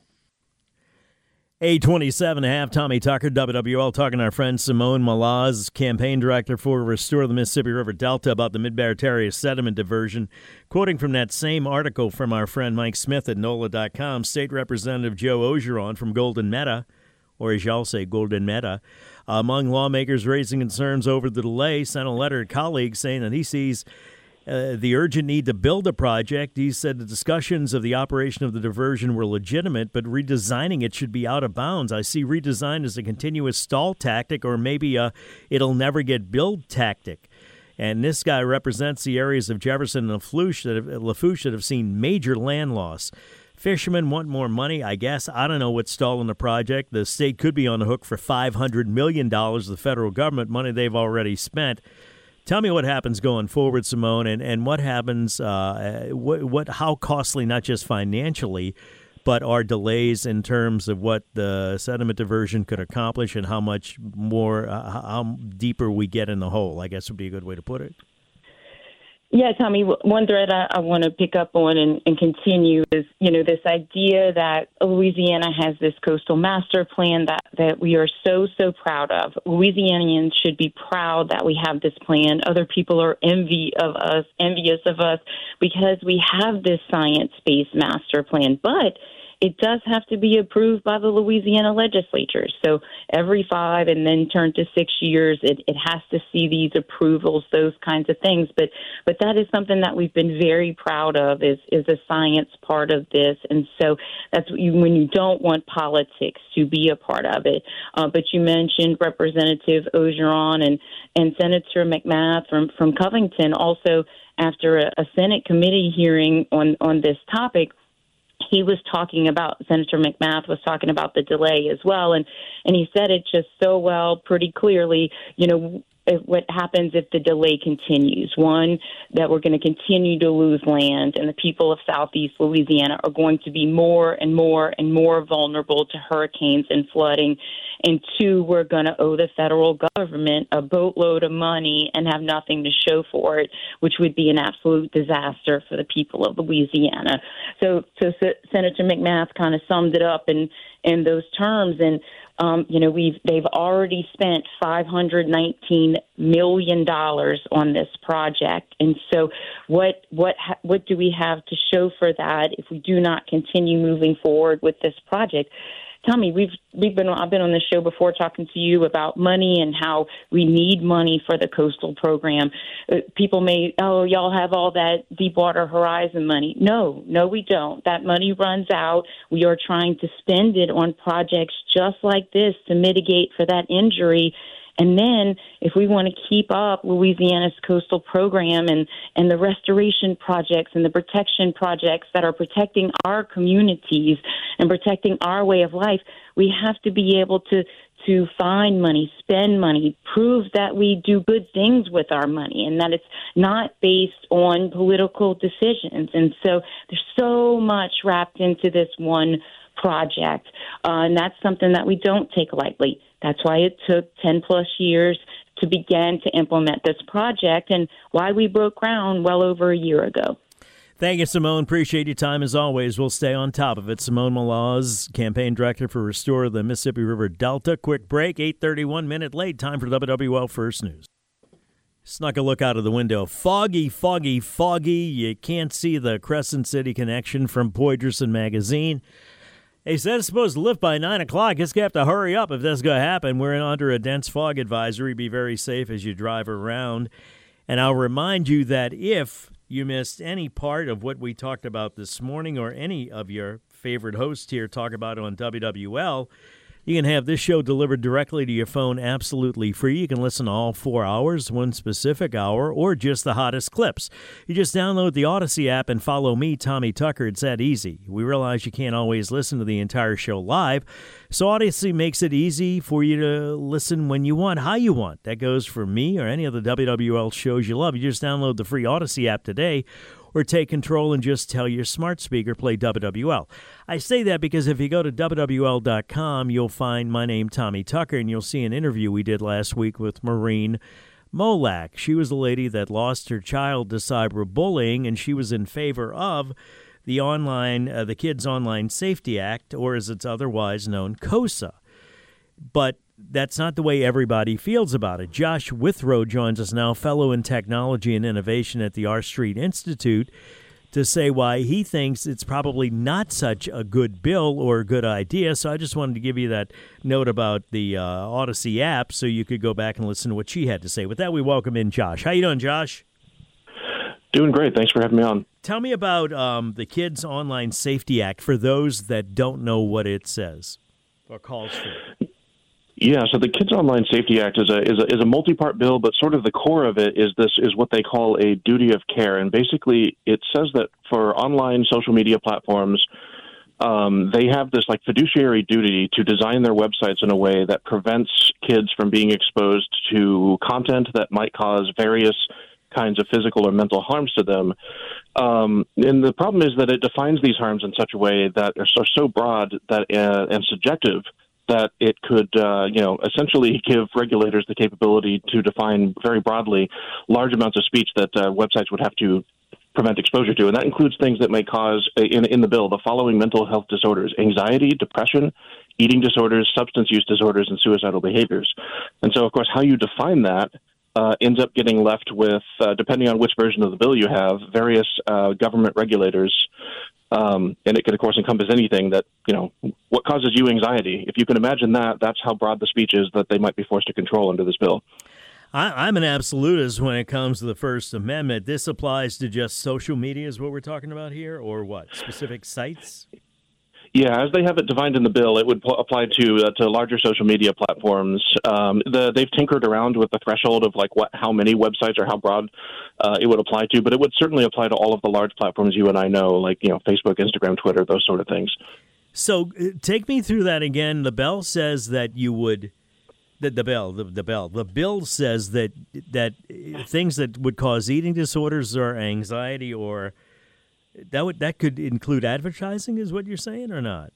eight twenty-seven and a half, Tommy Tucker, W W L, talking to our friend Simone Malaz, campaign director for Restore the Mississippi River Delta, about the Mid-Barataria sediment diversion. Quoting from that same article from our friend Mike Smith at N O L A dot com, State Representative Joe Ogeron from Golden Meta, or as y'all say, Golden Meta, among lawmakers raising concerns over the delay, sent a letter to colleagues saying that he sees Uh, the urgent need to build a project. He said the discussions of the operation of the diversion were legitimate, but redesigning it should be out of bounds. I see redesign as a continuous stall tactic, or maybe a it'll never get built tactic. And this guy represents the areas of Jefferson and Lafourche that have, Lafourche that have seen major land loss. Fishermen want more money, I guess. I don't know what's stalling the project. The state could be on the hook for five hundred million dollars of the federal government, money they've already spent. Tell me what happens going forward, Simone, and, and what happens, uh, what, what, how costly, not just financially, but are delays in terms of what the sediment diversion could accomplish and how much more, uh, how deeper we get in the hole, I guess would be a good way to put it. Yeah, Tommy, one thread I, I want to pick up on and, and continue is, you know, this idea that Louisiana has this coastal master plan that, that we are so, so proud of. Louisianians should be proud that we have this plan. Other people are envy of us, envious of us because we have this science-based master plan. But it does have to be approved by the Louisiana legislature. So every five and then turn to six years, it, it has to see these approvals, those kinds of things. But but that is something that we've been very proud of is, is a science part of this. And so that's what you, when you don't want politics to be a part of it. Uh, but you mentioned Representative Ogeron and, and Senator McMath from, from Covington also after a, a Senate committee hearing on, on this topic. He was talking about, Senator McMath was talking about the delay as well, and, and he said it just so well, pretty clearly, you know, if, what happens if the delay continues. One, that we're going to continue to lose land, and the people of southeast Louisiana are going to be more and more and more vulnerable to hurricanes and flooding. And two, we're going to owe the federal government a boatload of money and have nothing to show for it, which would be an absolute disaster for the people of Louisiana. So, so Senator McMath kind of summed it up in, in those terms. And, um, you know, we've they've already spent five hundred nineteen million dollars on this project. And so what what what do we have to show for that if we do not continue moving forward with this project? Tommy, we've we've been I've been on this show before talking to you about money and how we need money for the coastal program. Uh, people may, oh, y'all have all that Deepwater Horizon money. No, no, we don't. That money runs out. We are trying to spend it on projects just like this to mitigate for that injury. And then if we want to keep up Louisiana's coastal program and, and the restoration projects and the protection projects that are protecting our communities and protecting our way of life, we have to be able to, to find money, spend money, prove that we do good things with our money and that it's not based on political decisions. And so there's so much wrapped into this one project, uh, and that's something that we don't take lightly. That's why it took ten plus years to begin to implement this project and why we broke ground well over a year ago. Thank you, Simone. Appreciate your time as always. We'll stay on top of it. Simone Maloz, Campaign Director for Restore the Mississippi River Delta. Quick break, eight thirty-one, minute late. Time for W W L First News. Snuck a look out of the window. Foggy, foggy, foggy. You can't see the Crescent City connection from Poydras Magazine. They said it's supposed to lift by nine o'clock. Guess you have to hurry up if that's going to happen. We're under a dense fog advisory. Be very safe as you drive around. And I'll remind you that if you missed any part of what we talked about this morning or any of your favorite hosts here talk about on W W L, you can have this show delivered directly to your phone absolutely free. You can listen to all four hours, one specific hour, or just the hottest clips. You just download the Odyssey app and follow me, Tommy Tucker. It's that easy. We realize you can't always listen to the entire show live, so Odyssey makes it easy for you to listen when you want, how you want. That goes for me or any of the W W L shows you love. You just download the free Odyssey app today, or take control and just tell your smart speaker, play W W L. I say that because if you go to W W L dot com, you'll find my name, Tommy Tucker, and you'll see an interview we did last week with Maureen Molak. She was the lady that lost her child to cyberbullying, and she was in favor of the online, uh, the Kids Online Safety Act, or as it's otherwise known, KOSA. But that's not the way everybody feels about it. Josh Withrow joins us now, fellow in technology and innovation at the R Street Institute, to say why he thinks it's probably not such a good bill or a good idea. So I just wanted to give you that note about the uh, Odyssey app so you could go back and listen to what she had to say. With that, we welcome in Josh. How you doing, Josh? Doing great. Thanks for having me on. Tell me about um, the Kids Online Safety Act for those that don't know what it says or calls for. Yeah, so the Kids Online Safety Act is a is a is a multi-part bill, but sort of the core of it is this is what they call a duty of care, and basically it says that for online social media platforms, um, they have this like fiduciary duty to design their websites in a way that prevents kids from being exposed to content that might cause various kinds of physical or mental harms to them. Um, and the problem is that it defines these harms in such a way that are so, so broad that uh, and subjective that it could, uh, you know, essentially give regulators the capability to define very broadly large amounts of speech that uh, websites would have to prevent exposure to. And that includes things that may cause, in, in the bill, the following mental health disorders: anxiety, depression, eating disorders, substance use disorders, and suicidal behaviors. And so, of course, how you define that uh, ends up getting left with, uh, depending on which version of the bill you have, various uh, government regulators. Um, and it could, of course, encompass anything that, you know, what causes you anxiety. If you can imagine that, that's how broad the speech is that they might be forced to control under this bill. I, I'm an absolutist when it comes to the First Amendment. This applies to just social media is what we're talking about here, or what, specific sites? Yeah, as they have it defined in the bill, it would pl- apply to uh, to larger social media platforms. Um, the, they've tinkered around with the threshold of like what, how many websites or how broad uh, it would apply to, but it would certainly apply to all of the large platforms you and I know, like you know Facebook, Instagram, Twitter, those sort of things. So uh, take me through that again. The bill says that you would. The, the bill, the, the bill, the bill says that that things that would cause eating disorders or anxiety or That would that could include advertising, is what you're saying, or not?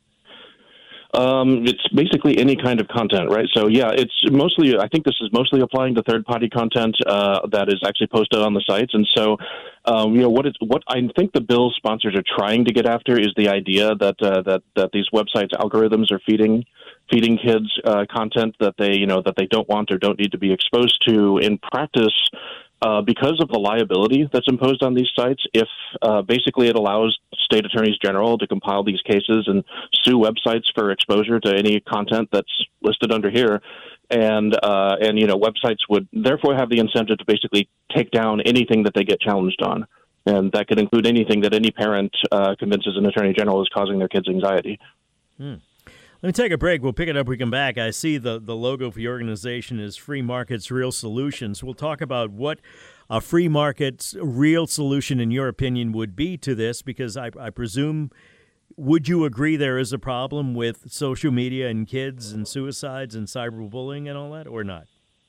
Um, it's basically any kind of content, right? So, yeah, it's mostly, I think this is mostly applying to third-party content uh, that is actually posted on the sites. And so, um, you know, what it's, what I think the bill sponsors are trying to get after is the idea that uh, that that these websites' algorithms are feeding feeding kids uh, content that they, you know, that they don't want or don't need to be exposed to. In practice, Uh, because of the liability that's imposed on these sites, if uh, basically it allows state attorneys general to compile these cases and sue websites for exposure to any content that's listed under here, and uh, and you know websites would therefore have the incentive to basically take down anything that they get challenged on, and that could include anything that any parent uh, convinces an attorney general is causing their kids anxiety. Hmm. Let me take a break. We'll pick it up when we come back. I see the, the logo for your organization is Free Markets, Real Solutions. We'll talk about what a free market's real solution, in your opinion, would be to this, because I, I presume, would you agree there is a problem with social media and kids and suicides and cyberbullying and all that, or not?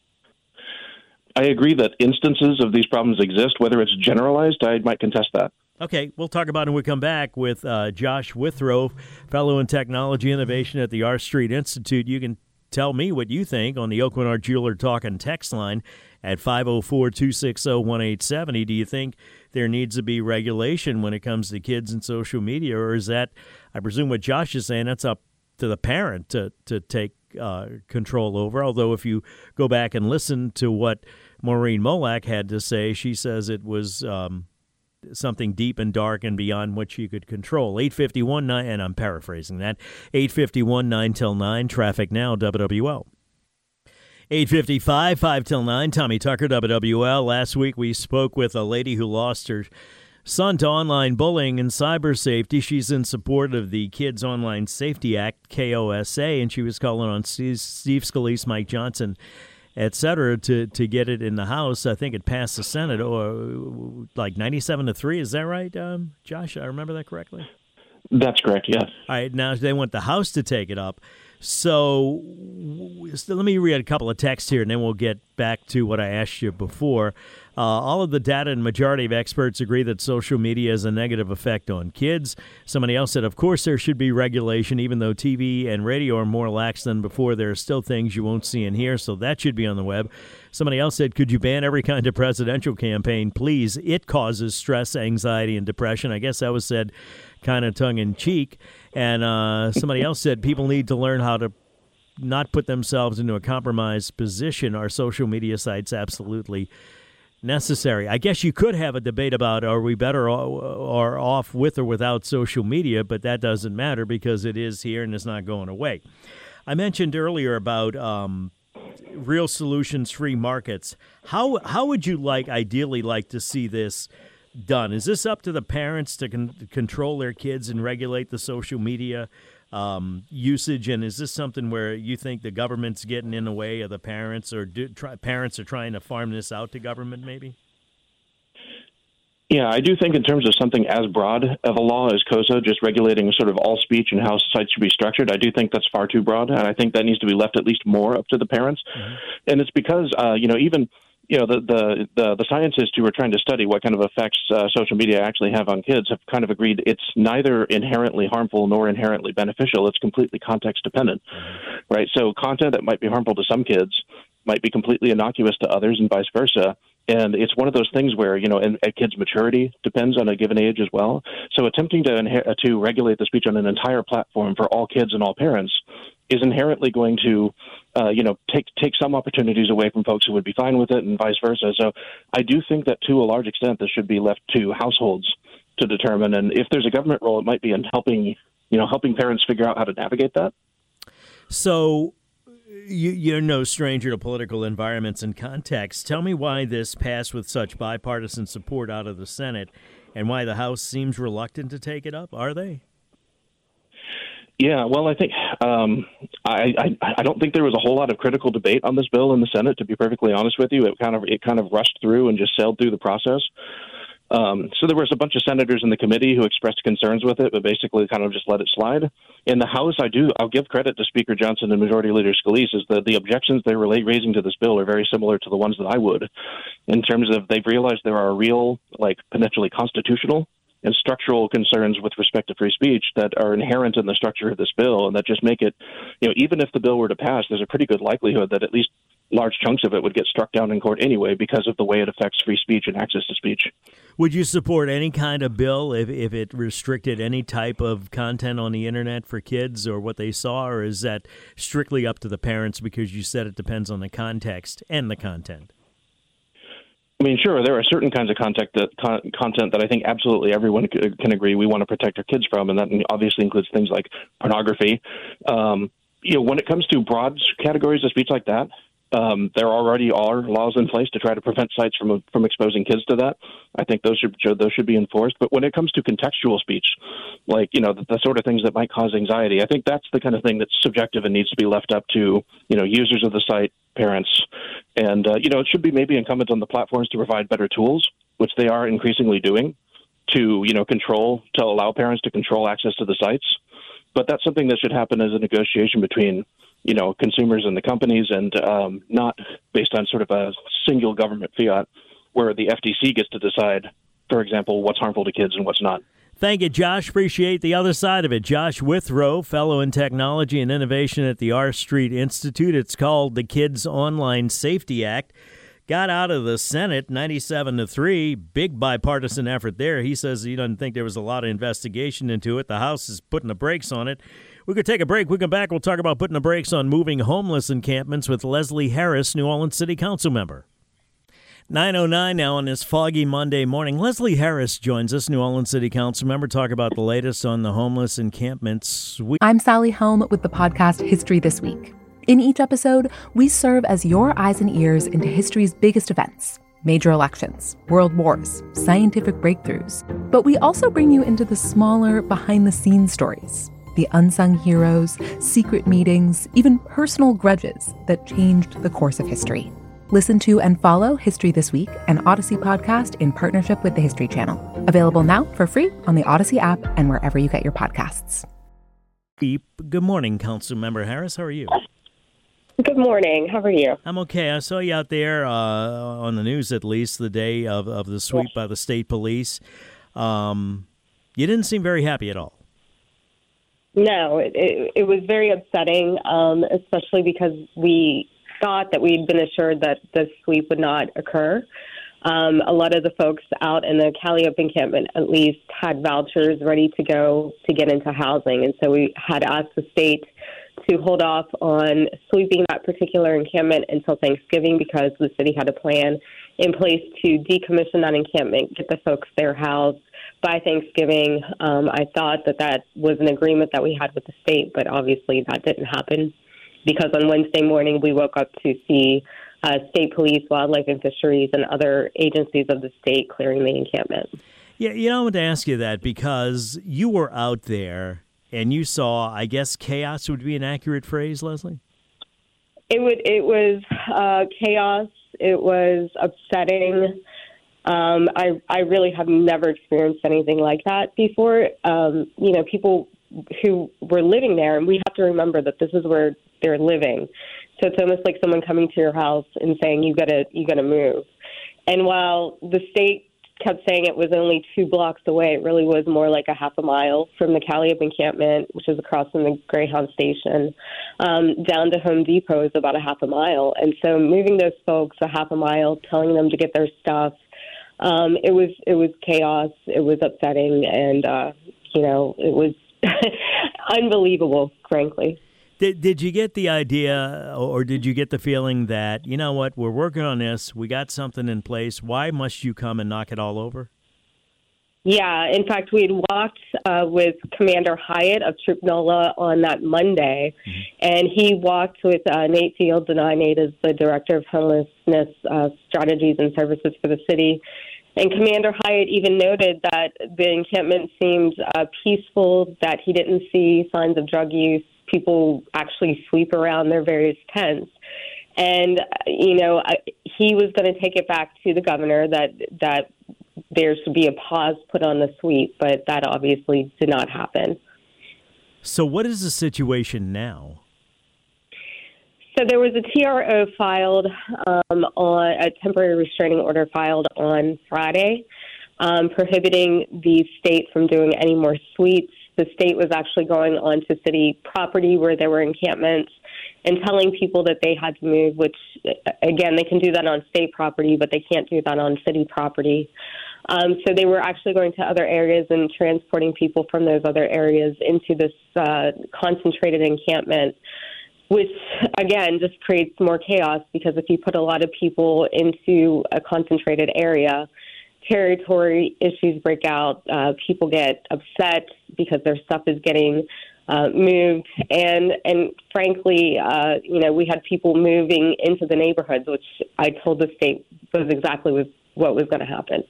I agree that instances of these problems exist. Whether it's generalized, I might contest that. Okay, we'll talk about it when we come back with uh, Josh Withrow, fellow in technology innovation at the R Street Institute. You can tell me what you think on the Aucoin Jeweler Talking text line at five oh four, two six oh, one eight seven oh. Do you think there needs to be regulation when it comes to kids and social media, or is that, I presume what Josh is saying, that's up to the parent to, to take uh, control over? Although if you go back and listen to what Maureen Molak had to say, she says it was um, something deep and dark and beyond what she could control. eight fifty-one nine, and I'm paraphrasing that, eight fifty-one nine till nine, traffic now, W W L. eight fifty-five, five till nine, Tommy Tucker, W W L. Last week we spoke with a lady who lost her son to online bullying and cyber safety. She's in support of the Kids Online Safety Act, K O S A, and she was calling on Steve, Steve Scalise, Mike Johnson, et cetera, to, to get it in the House. I think it passed the Senate, or like ninety-seven to three. Is that right, um, Josh? I remember that correctly? That's correct, yes. All right, now they want the House to take it up. So, so let me read a couple of texts here, and then we'll get back to what I asked you before. Uh, all of the data and majority of experts agree that social media has a negative effect on kids. Somebody else said, of course there should be regulation, even though T V and radio are more lax than before. There are still things you won't see and hear, so that should be on the web. Somebody else said, could you ban every kind of presidential campaign, please? It causes stress, anxiety, and depression. I guess that was said kind of tongue-in-cheek. And uh, somebody else said, people need to learn how to not put themselves into a compromised position. Are social media sites absolutely necessary? I guess you could have a debate about, are we better or off with or without social media, but that doesn't matter because it is here and it's not going away. I mentioned earlier about um, real solutions, free markets. How how would you like, ideally like to see this done? Is this up to the parents to con- control their kids and regulate the social media um, usage? And is this something where you think the government's getting in the way of the parents, or do, try, parents are trying to farm this out to government maybe? Yeah, I do think in terms of something as broad of a law as COSA, just regulating sort of all speech and how sites should be structured, I do think that's far too broad, and I think that needs to be left at least more up to the parents. Mm-hmm. And it's because, uh, you know, even You know, the, the, the, the scientists who are trying to study what kind of effects uh, social media actually have on kids have kind of agreed it's neither inherently harmful nor inherently beneficial. It's completely context dependent, mm-hmm. right? So content that might be harmful to some kids might be completely innocuous to others and vice versa. And it's one of those things where, you know, and a kid's maturity depends on a given age as well. So attempting to inher- to regulate the speech on an entire platform for all kids and all parents is inherently going to, uh, you know, take take some opportunities away from folks who would be fine with it and vice versa. So I do think that to a large extent this should be left to households to determine. And if there's a government role, it might be in helping, you know, helping parents figure out how to navigate that. So you, you're no stranger to political environments and contexts. Tell me why this passed with such bipartisan support out of the Senate and why the House seems reluctant to take it up. Are they? Yeah, well, I think um, I, I I don't think there was a whole lot of critical debate on this bill in the Senate. To be perfectly honest with you, it kind of it kind of rushed through and just sailed through the process. Um, so there was a bunch of senators in the committee who expressed concerns with it, but basically kind of just let it slide. In the House, I do I'll give credit to Speaker Johnson and Majority Leader Scalise, is that the objections they were raising to this bill are very similar to the ones that I would, in terms of they've realized there are real, like potentially constitutional and structural concerns with respect to free speech that are inherent in the structure of this bill, and that just make it, you know, even if the bill were to pass, there's a pretty good likelihood that at least large chunks of it would get struck down in court anyway because of the way it affects free speech and access to speech. Would you support any kind of bill if, if it restricted any type of content on the internet for kids or what they saw, or is that strictly up to the parents because you said it depends on the context and the content? I mean, sure, there are certain kinds of content that, con- content that I think absolutely everyone c- can agree we want to protect our kids from, and that obviously includes things like pornography. Um, you know, when it comes to broad categories of speech like that, um, there already are laws in place to try to prevent sites from from exposing kids to that. I think those should those should be enforced. But when it comes to contextual speech, like, you know, the, the sort of things that might cause anxiety, I think that's the kind of thing that's subjective and needs to be left up to, you know, users of the site, parents. And, uh, you know, it should be maybe incumbent on the platforms to provide better tools, which they are increasingly doing, to, you know, control, to allow parents to control access to the sites. But that's something that should happen as a negotiation between, you know, consumers and the companies, and um, not based on sort of a single government fiat where the F T C gets to decide, for example, what's harmful to kids and what's not. Thank you, Josh. Appreciate the other side of it. Josh Withrow, fellow in technology and innovation at the R Street Institute. It's called the Kids Online Safety Act. Got out of the Senate ninety-seven to three. Big bipartisan effort there. He says he doesn't think there was a lot of investigation into it. The House is putting the brakes on it. We could take a break. We come back. We'll talk about putting the brakes on moving homeless encampments with Leslie Harris, New Orleans City Council member. nine oh nine now on this foggy Monday morning. Leslie Harris joins us, New Orleans City Council member, talk about the latest on the homeless encampments. We- I'm Sally Helm with the podcast History This Week. In each episode, we serve as your eyes and ears into history's biggest events, major elections, world wars, scientific breakthroughs. But we also bring you into the smaller, behind-the-scenes stories, the unsung heroes, secret meetings, even personal grudges that changed the course of history. Listen to and follow History This Week, an Odyssey podcast in partnership with the History Channel. Available now for free on the Odyssey app and wherever you get your podcasts. Good morning, Council Member Harris. How are you? Good morning. How are you? I'm okay. I saw you out there uh, on the news, at least, the day of, of the sweep by the state police. Um, you didn't seem very happy at all. No, it, it, it was very upsetting, um, especially because we thought that we'd been assured that the sweep would not occur. Um, a lot of the folks out in the Calliope encampment, at least, had vouchers ready to go to get into housing. And so we had asked the state to hold off on sweeping that particular encampment until Thanksgiving because the city had a plan in place to decommission that encampment, get the folks there housed by Thanksgiving. Um, I thought that that was an agreement that we had with the state, but obviously that didn't happen because on Wednesday morning we woke up to see uh, state police, wildlife and fisheries, and other agencies of the state clearing the encampment. Yeah, you know, I want to ask you that because you were out there and you saw, I guess, chaos would be an accurate phrase, Leslie? It would. It was uh, chaos. It was upsetting. Um, I I really have never experienced anything like that before. Um, you know, people who were living there, and we have to remember that this is where they're living. So it's almost like someone coming to your house and saying, you gotta, you gotta move. And while the state kept saying it was only two blocks away, it really was more like a half a mile from the Calliope encampment, which is across from the Greyhound station, um, down to Home Depot is about a half a mile. And so moving those folks a half a mile, telling them to get their stuff, um, it was, it was chaos. It was upsetting. And, uh, you know, it was unbelievable, frankly. Did, did you get the idea or did you get the feeling that, you know what, we're working on this, we got something in place, why must you come and knock it all over? Yeah, in fact, we had walked uh, with Commander Hyatt of Troop NOLA on that Monday, mm-hmm. and he walked with uh, Nate Fields, and I, Nate, is the Director of Homelessness uh, Strategies and Services for the city. And Commander Hyatt even noted that the encampment seemed uh, peaceful, that he didn't see signs of drug use. People actually sweep around their various tents. And, you know, I, he was going to take it back to the governor that that there should be a pause put on the sweep, but that obviously did not happen. So what is the situation now? So there was a T R O filed um, on a temporary restraining order filed on Friday, um, prohibiting the state from doing any more sweeps. The state was actually going onto city property where there were encampments and telling people that they had to move, which, again, they can do that on state property, but they can't do that on city property. Um, so they were actually going to other areas and transporting people from those other areas into this uh, concentrated encampment, which, again, just creates more chaos because if you put a lot of people into a concentrated area, territory issues break out, uh, people get upset because their stuff is getting uh, moved, and and frankly, uh, you know, we had people moving into the neighborhoods, which I told the state was exactly was what was going to happen.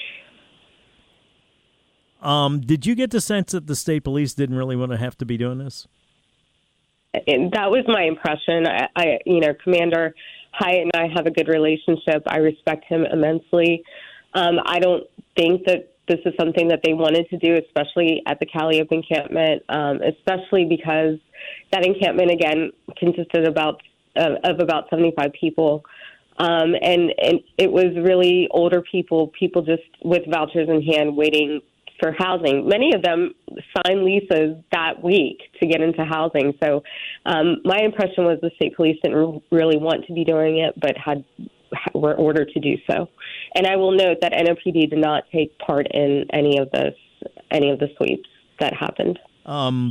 Um, did you get the sense that the state police didn't really want to have to be doing this? And that was my impression. I, I, you know, Commander Hyatt and I have a good relationship. I respect him immensely. Um, I don't think that this is something that they wanted to do, especially at the Calliope encampment, um, especially because that encampment, again, consisted about uh, of about seventy-five people. Um, and, and it was really older people, people just with vouchers in hand waiting for housing. Many of them signed leases that week to get into housing. So um, my impression was the state police didn't really want to be doing it, but had were ordered to do so. And I will note that N O P D did not take part in any of this, any of the sweeps that happened. Um.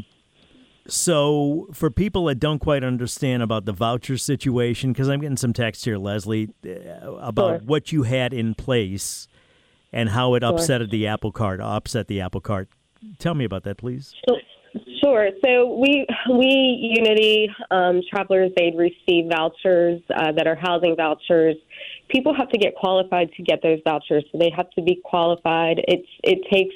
So for people that don't quite understand about the voucher situation, because I'm getting some text here, Leslie, about Sure. what you had in place and how it Sure. upset the apple cart, upset the apple cart. Tell me about that, please. Sure. So we, we Unity um, Travelers Aid receive vouchers uh, that are housing vouchers. People have to get qualified to get those vouchers, so they have to be qualified. It's it takes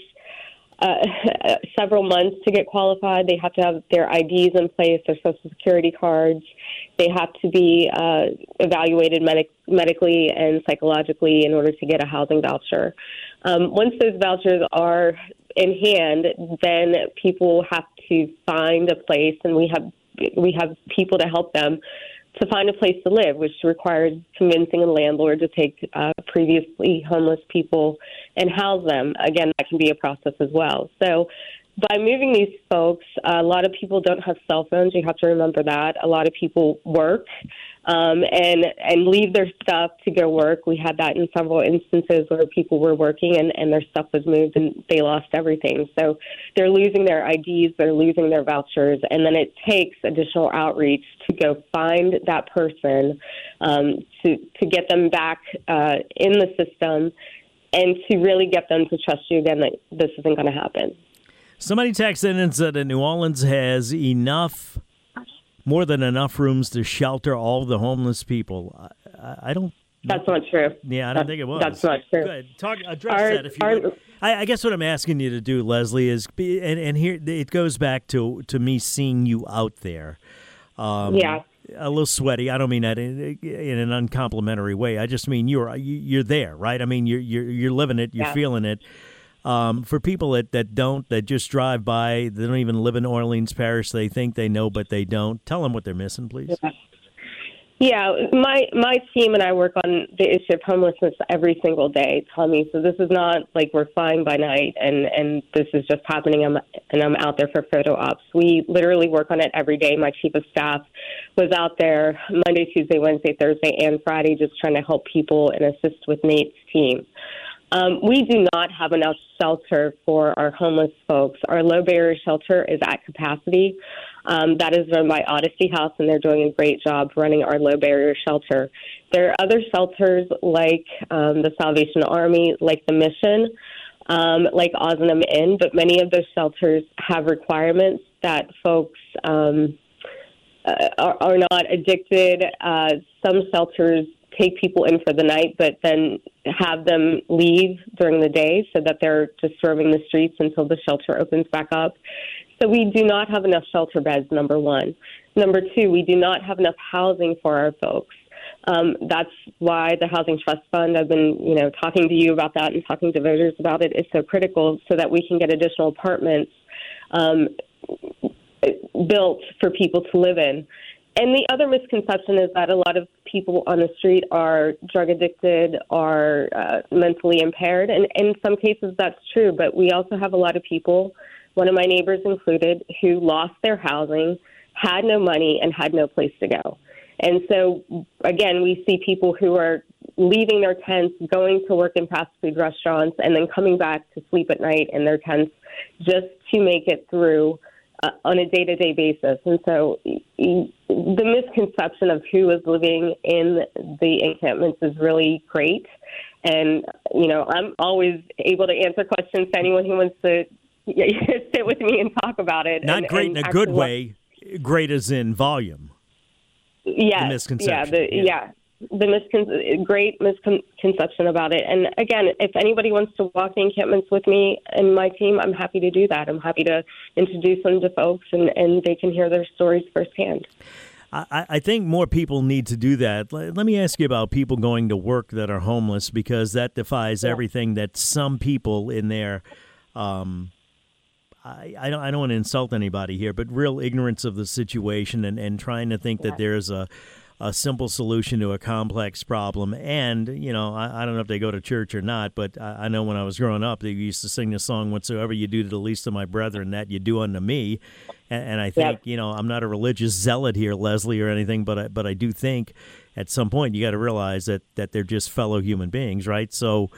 uh, several months to get qualified. They have to have their I Ds in place, their Social Security cards. They have to be uh, evaluated medic- medically and psychologically in order to get a housing voucher. Um, once those vouchers are in hand, then people have to find a place, and we have we have people to help them to find a place to live, which requires convincing a landlord to take uh, previously homeless people and house them. Again, that can be a process as well. So by moving these folks, a lot of people don't have cell phones. You have to remember that. A lot of people work um, and and leave their stuff to go work. We had that in several instances where people were working and, and their stuff was moved and they lost everything. So they're losing their I Ds, they're losing their vouchers, and then it takes additional outreach to go find that person, um, to, to get them back uh, in the system and to really get them to trust you again that this isn't going to happen. Somebody texted in and said that New Orleans has enough, more than enough rooms to shelter all the homeless people. I, I don't. That's not true. Yeah, I don't that's, think it was. That's not true. Good. Talk, address Our, that if you our, would. I, I guess what I'm asking you to do, Leslie, is be, and, and here it goes back to to me seeing you out there. Um, yeah. A little sweaty. I don't mean that in, in an uncomplimentary way. I just mean you're you're there, right? I mean you're you're you're living it. You're yeah. feeling it. Um, for people that, that don't, that just drive by, they don't even live in Orleans Parish, they think they know, but they don't. Tell them what they're missing, please. Yeah. Yeah, my my team and I work on the issue of homelessness every single day, Tommy. So this is not like we're flying by night and, and this is just happening I'm, and I'm out there for photo ops. We literally work on it every day. My chief of staff was out there Monday, Tuesday, Wednesday, Thursday, and Friday just trying to help people and assist with Nate's team. Um, we do not have enough shelter for our homeless folks. Our low barrier shelter is at capacity. Um, that is run by Odyssey House, and they're doing a great job running our low barrier shelter. There are other shelters like um, the Salvation Army, like the Mission, um, like Ozanam Inn, but many of those shelters have requirements that folks um, uh, are, are not addicted. Uh, some shelters take people in for the night, but then have them leave during the day so that they're just roaming the streets until the shelter opens back up. So we do not have enough shelter beds, number one. Number two, we do not have enough housing for our folks. Um, that's why the Housing Trust Fund, I've been, you know, talking to you about that and talking to voters about it, is so critical so that we can get additional apartments um, built for people to live in. And the other misconception is that a lot of people on the street are drug addicted, are uh, mentally impaired. And in some cases, that's true. But we also have a lot of people, one of my neighbors included, who lost their housing, had no money, and had no place to go. And so, again, we see people who are leaving their tents, going to work in fast food restaurants, and then coming back to sleep at night in their tents just to make it through Uh, on a day-to-day basis. And so e- the misconception of who is living in the encampments is really great. And, you know, I'm always able to answer questions to anyone who wants to sit with me and talk about it. Not and, great and in a good way, great as in volume. Yeah, the misconception. Yeah, the, yeah. yeah. The miscon- great misconception about it. And again, if anybody wants to walk the encampments with me and my team, I'm happy to do that. I'm happy to introduce them to folks and, and they can hear their stories firsthand. I, I think more people need to do that. Let, let me ask you about people going to work that are homeless, because that defies yeah. everything that some people in there, um, I, I don't I don't want to insult anybody here, but real ignorance of the situation and, and trying to think yeah. that there's a a simple solution to a complex problem. And, you know, I, I don't know if they go to church or not, but I, I know when I was growing up, they used to sing the song, "Whatsoever you do to the least of my brethren, that you do unto me." And, and I think, yep. you know, I'm not a religious zealot here, Leslie, or anything, but I, but I do think at some point you got to realize that, that they're just fellow human beings, right? So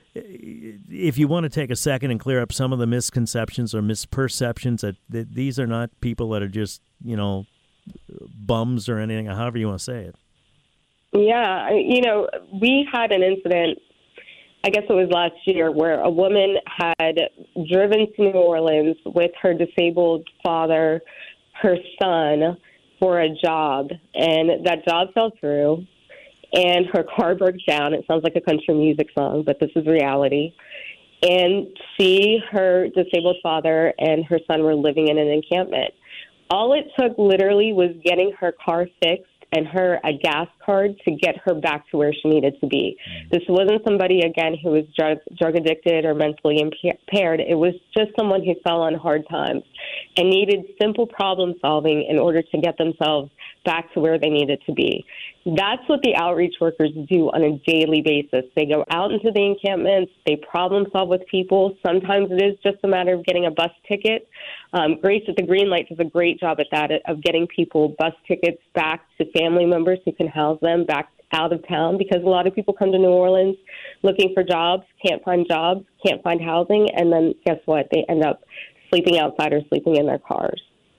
if you want to take a second and clear up some of the misconceptions or misperceptions that, that these are not people that are just, you know, bums or anything, however you want to say it. Yeah, you know, we had an incident, I guess it was last year, where a woman had driven to New Orleans with her disabled father, her son, for a job, and that job fell through, and her car broke down. It sounds like a country music song, but this is reality. And she, her disabled father, and her son were living in an encampment. All it took literally was getting her car fixed and her a gas card to get her back to where she needed to be. This wasn't somebody, again, who was drug, drug addicted or mentally impaired. It was just someone who fell on hard times and needed simple problem solving in order to get themselves back to where they needed to be. That's what the outreach workers do on a daily basis. They go out into the encampments, they problem solve with people. Sometimes it is just a matter of getting a bus ticket. Um, Grace at the Green Light does a great job at that, of getting people bus tickets back to family members who can house them back out of town, because a lot of people come to New Orleans looking for jobs, can't find jobs, can't find housing, and then guess what? They end up sleeping outside or sleeping in their cars.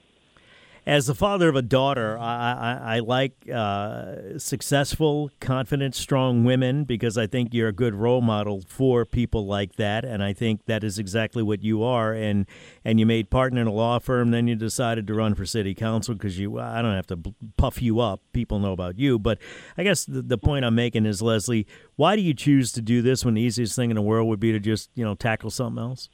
As the father of a daughter, I, I, I like uh, successful, confident, strong women, because I think you're a good role model for people like that, and I think that is exactly what you are. And and you made partner in a law firm, then you decided to run for city council because you. I don't have to puff you up; people know about you. But I guess the, the point I'm making is, Leslie, why do you choose to do this when the easiest thing in the world would be to just, you know, tackle something else?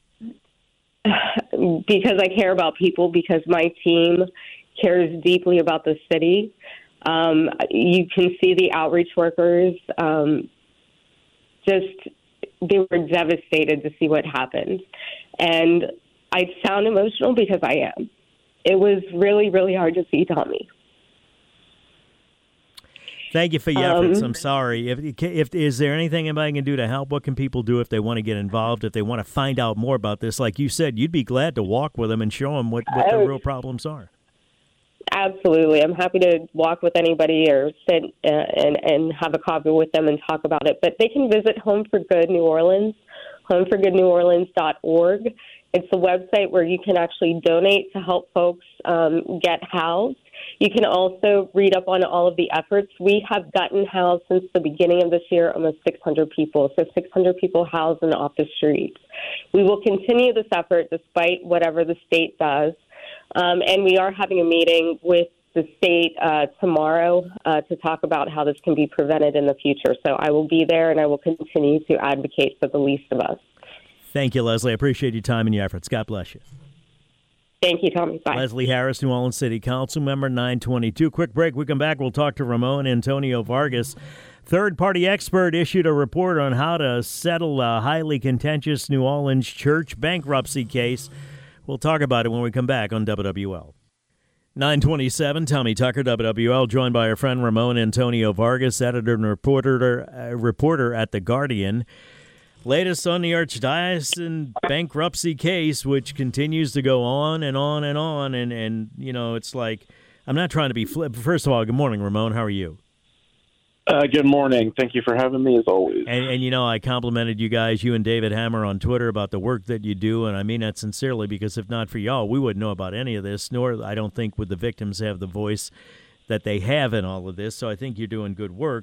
Because I care about people. Because my team cares deeply about the city. Um, you can see the outreach workers um, just, they were devastated to see what happened. And I sound emotional because I am. It was really, really hard to see, Tommy. Thank you for your efforts. Um, I'm sorry. If, if is there anything anybody can do to help? What can people do if they want to get involved, if they want to find out more about this? Like you said, you'd be glad to walk with them and show them what, what the real problems are. Absolutely. I'm happy to walk with anybody or sit uh, and, and have a coffee with them and talk about it. But they can visit Home for Good New Orleans, home for good new orleans dot org. It's a website where you can actually donate to help folks um, get housed. You can also read up on all of the efforts. We have gotten housed since the beginning of this year, almost six hundred people. So six hundred people housed and off the streets. We will continue this effort despite whatever the state does. Um, and we are having a meeting with the state uh, tomorrow uh, to talk about how this can be prevented in the future. So I will be there, and I will continue to advocate for the least of us. Thank you, Leslie. I appreciate your time and your efforts. God bless you. Thank you, Tommy. Bye. Leslie Harris, New Orleans City Council member, nine twenty-two. Quick break. We come back. We'll talk to Ramon Antonio Vargas. Third-party expert issued a report on how to settle a highly contentious New Orleans church bankruptcy case. We'll talk about it when we come back on W W L. nine twenty-seven, Tommy Tucker, W W L, joined by our friend Ramon Antonio Vargas, editor and reporter, uh, reporter at The Guardian. Latest on the Archdiocesan bankruptcy case, which continues to go on and on and on. And, and you know, it's like, I'm not trying to be flip. First of all, good morning, Ramon. How are you? Uh, good morning. Thank you for having me, as always. And, and, you know, I complimented you guys, you and David Hammer, on Twitter about the work that you do, and I mean that sincerely, because if not for y'all, we wouldn't know about any of this, nor, I don't think, would the victims have the voice that they have in all of this, so I think you're doing good work.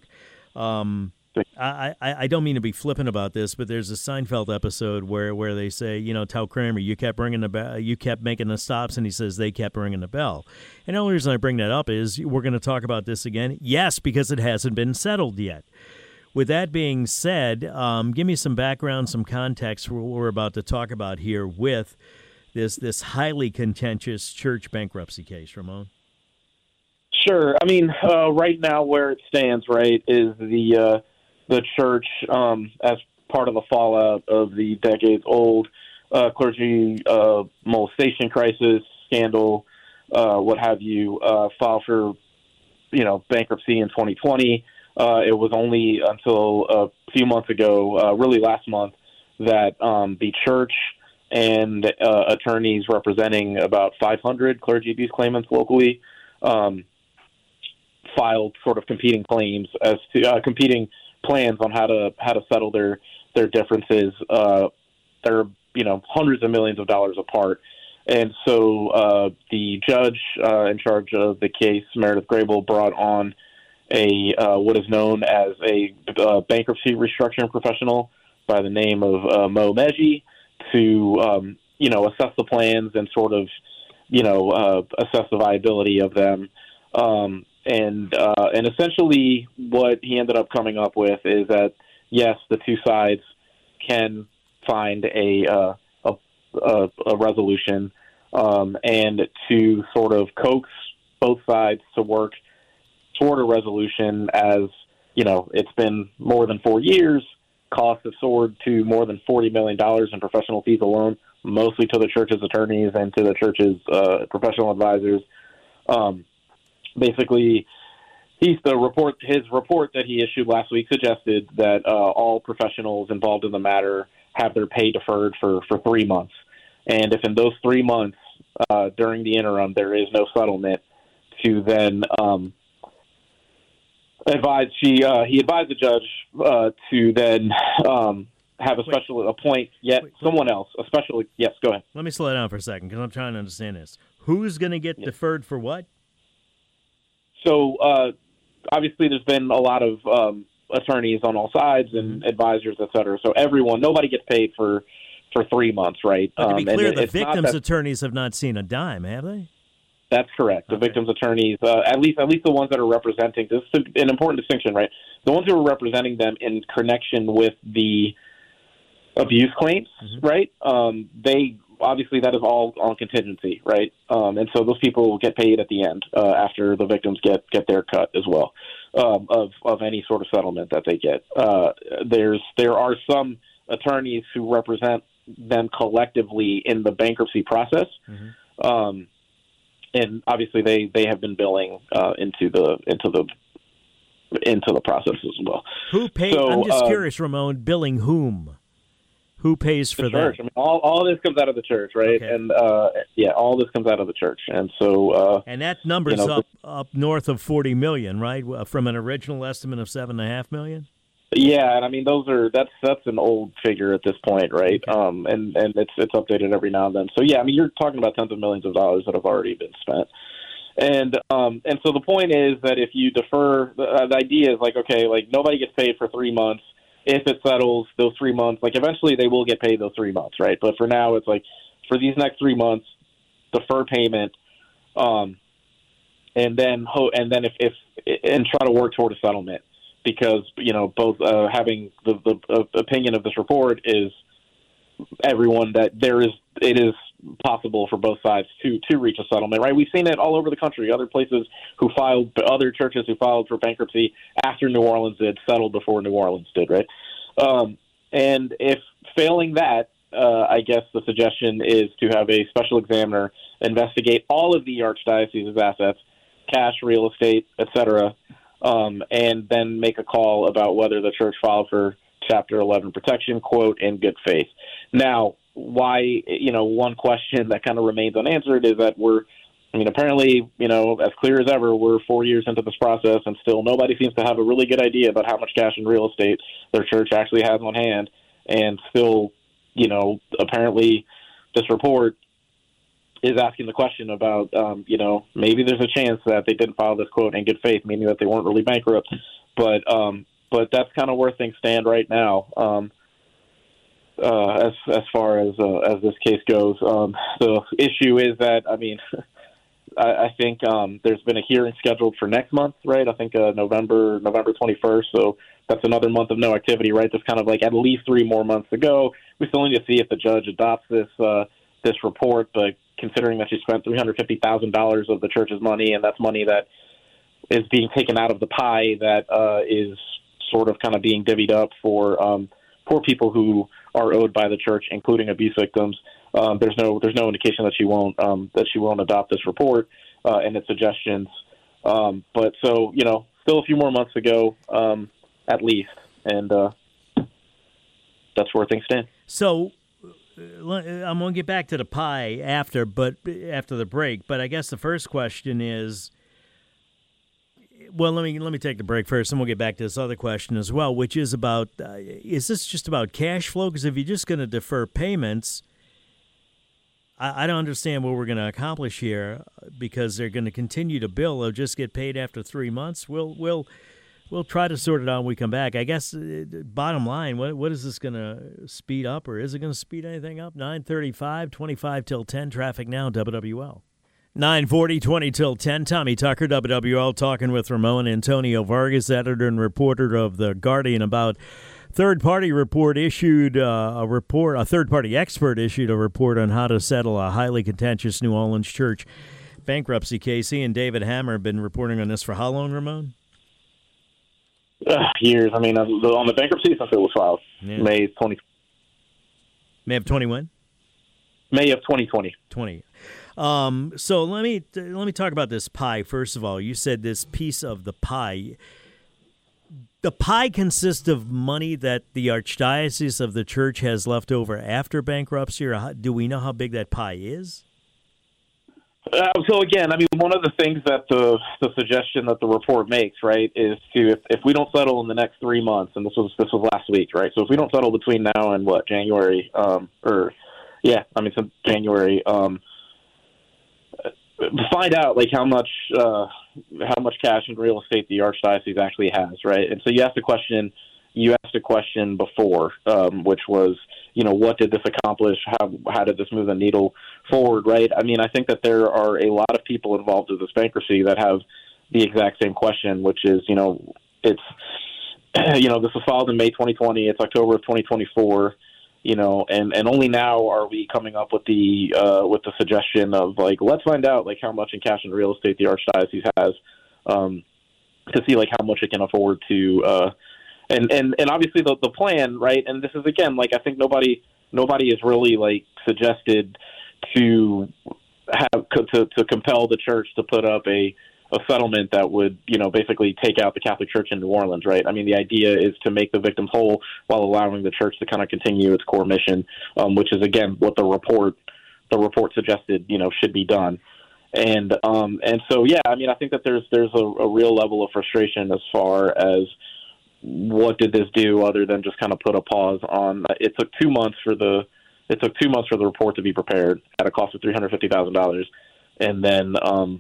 Um, I, I, I don't mean to be flippant about this, but there's a Seinfeld episode where, where they say, you know, tell Kramer, you kept ringing the bell, you kept making the stops, and he says they kept ringing the bell. And the only reason I bring that up is we're going to talk about this again. Yes, because it hasn't been settled yet. With that being said, um, give me some background, some context for what we're about to talk about here with this this highly contentious church bankruptcy case, Ramon. Sure. I mean, uh, right now where it stands, right, is the uh, the church, um, as part of the fallout of the decades-old uh, clergy uh, molestation crisis, scandal, uh, what have you, uh, file for, you know, bankruptcy in twenty twenty. Uh, it was only until a few months ago, uh, really last month, that um, the church and uh, attorneys representing about five hundred clergy abuse claimants locally um, filed sort of competing claims as to uh, competing plans on how to how to settle their their differences. Uh, they're you know hundreds of millions of dollars apart, and so uh, the judge uh, in charge of the case, Meredith Grable, brought on a uh, what is known as a uh, bankruptcy restructuring professional by the name of uh, Mo Meji to um, you know assess the plans and sort of you know uh, assess the viability of them. Um, and uh, and essentially what he ended up coming up with is that yes, the two sides can find a uh, a, a, a resolution, um, and to sort of coax both sides to work toward a resolution. As you know, it's been more than four years. Costs have soared to more than forty million dollars in professional fees alone, mostly to the church's attorneys and to the church's uh, professional advisors. Um, basically, he's the report. His report that he issued last week suggested that uh, all professionals involved in the matter have their pay deferred for, for three months. And if in those three months, uh, during the interim, there is no settlement, to then um, advise, she, uh, he advised the judge uh, to then um, have a special wait, appoint yet wait, someone wait. else, a special, yes, go ahead. Let me slow down for a second because I'm trying to understand this. Who's going to get yeah. deferred for what? So, uh, obviously, there's been a lot of um, attorneys on all sides and mm-hmm. advisors, et cetera. So everyone, nobody gets paid for, for three months, right? But to be um, clear, and the it, victims' that, attorneys have not seen a dime, have they? That's correct. The okay. victims' attorneys, uh, at least at least the ones that are representing, this is an important distinction, right? The ones who are representing them in connection with the abuse claims, mm-hmm. right? Um, they obviously that is all on contingency, right? Um, and so those people will get paid at the end uh, after the victims get, get their cut as well um, of of any sort of settlement that they get. Uh, there's there are some attorneys who represent them collectively in the bankruptcy process, mm-hmm. um, and obviously they, they have been billing uh, into the into the into the process as well. Who pays? So, I'm just uh, curious, Ramon. Billing whom? Who pays for the church. that? I mean, all all this comes out of the church, right? Okay. And uh, yeah, all this comes out of the church, and so uh, and that number's you know, up up north of forty million, right? From an original estimate of seven and a half million. Yeah, and I mean those are that's that's an old figure at this point, right? Okay. Um, and and it's it's updated every now and then. So yeah, I mean you're talking about tens of millions of dollars that have already been spent. And um, and so the point is that if you defer, the, the idea is like, okay, like nobody gets paid for three months. If it settles those three months, like eventually they will get paid those three months, right? But for now, it's like for these next three months, defer payment, um, and then ho- and then if, if and try to work toward a settlement, because you know both uh, having the, the uh, opinion of this report is everyone that there is it is possible for both sides to to reach a settlement, right? We've seen it all over the country. Other places who filed, other churches who filed for bankruptcy after New Orleans did, settled before New Orleans did, right? Um, and if failing that, uh, I guess the suggestion is to have a special examiner investigate all of the archdiocese's assets, cash, real estate, et cetera, um, and then make a call about whether the church filed for Chapter eleven protection, quote, in good faith. Now, why, you know, one question that kind of remains unanswered is that we're, I mean, apparently, you know, as clear as ever, we're four years into this process and still nobody seems to have a really good idea about how much cash and real estate their church actually has on hand. And still, you know, apparently this report is asking the question about, um, you know, maybe there's a chance that they didn't file this quote in good faith, meaning that they weren't really bankrupt. But, um, but that's kind of where things stand right now. Um, Uh, as as far as uh, as this case goes, um, the issue is that I mean, I, I think um, there's been a hearing scheduled for next month, right? I think uh, November November twenty-first. So that's another month of no activity, right? There's kind of like at least three more months to go. We still need to see if the judge adopts this uh, this report. But considering that she spent three hundred fifty thousand dollars of the church's money, and that's money that is being taken out of the pie that uh, is sort of kind of being divvied up for um, poor people who are owed by the church, including abuse victims. Um, there's no there's no indication that she won't um, that she won't adopt this report uh, and its suggestions. Um, but so, you know, still a few more months to go, um, at least. And uh, that's where things stand. So uh, I'm going to get back to the pie after, but after the break. But I guess the first question is, well, let me let me take the break first, and we'll get back to this other question as well, which is about, uh, is this just about cash flow? Because if you're just going to defer payments, I, I don't understand what we're going to accomplish here, because they're going to continue to bill. They'll just get paid after three months. We'll we'll we'll try to sort it out when we come back. I guess uh, bottom line, what what is this going to speed up, or is it going to speed anything up? nine thirty-five, twenty-five till ten, traffic now, W W L. nine forty, twenty till ten. Tommy Tucker, W W L, talking with Ramon Antonio Vargas, editor and reporter of The Guardian, about third-party report issued uh, a report, a third-party expert issued a report on how to settle a highly contentious New Orleans church bankruptcy case. He and David Hammer have been reporting on this for how long, Ramon? Uh, years. I mean, on the bankruptcy since it was filed, yeah. May twenty. May of twenty-one? May of twenty twenty. twenty. Um, so let me let me talk about this pie. First of all, you said this piece of the pie. The pie consists of money that the Archdiocese of the Church has left over after bankruptcy, or how, do we know how big that pie is? Uh, so again, I mean, one of the things that the the suggestion that the report makes, right, is to if, if we don't settle in the next three months, and this was this was last week, right? So if we don't settle between now and what January, um, or yeah, I mean, since January. Um, find out like how much uh, how much cash and real estate the Archdiocese actually has, right? And so you asked a question. You asked a question before, um, which was, you know, what did this accomplish? How how did this move the needle forward, right? I mean, I think that there are a lot of people involved in this bankruptcy that have the exact same question, which is, you know, it's, you know, this was filed in May twenty twenty. It's October of twenty twenty-four. You know, and, and only now are we coming up with the uh, with the suggestion of like, let's find out like how much in cash and real estate the Archdiocese has, um, to see like how much it can afford to, uh, and, and, and obviously the the plan, right? And this is again like I think nobody nobody has really like suggested to have to to compel the church to put up a. a settlement that would, you know, basically take out the Catholic Church in New Orleans, right? I mean, the idea is to make the victims whole while allowing the church to kind of continue its core mission, um, which is, again, what the report the report suggested, you know, should be done. And um, and so, yeah, I mean, I think that there's there's a, a real level of frustration as far as what did this do other than just kind of put a pause on. It took two months for the it took two months for the report to be prepared at a cost of three hundred fifty thousand dollars, and then. Um,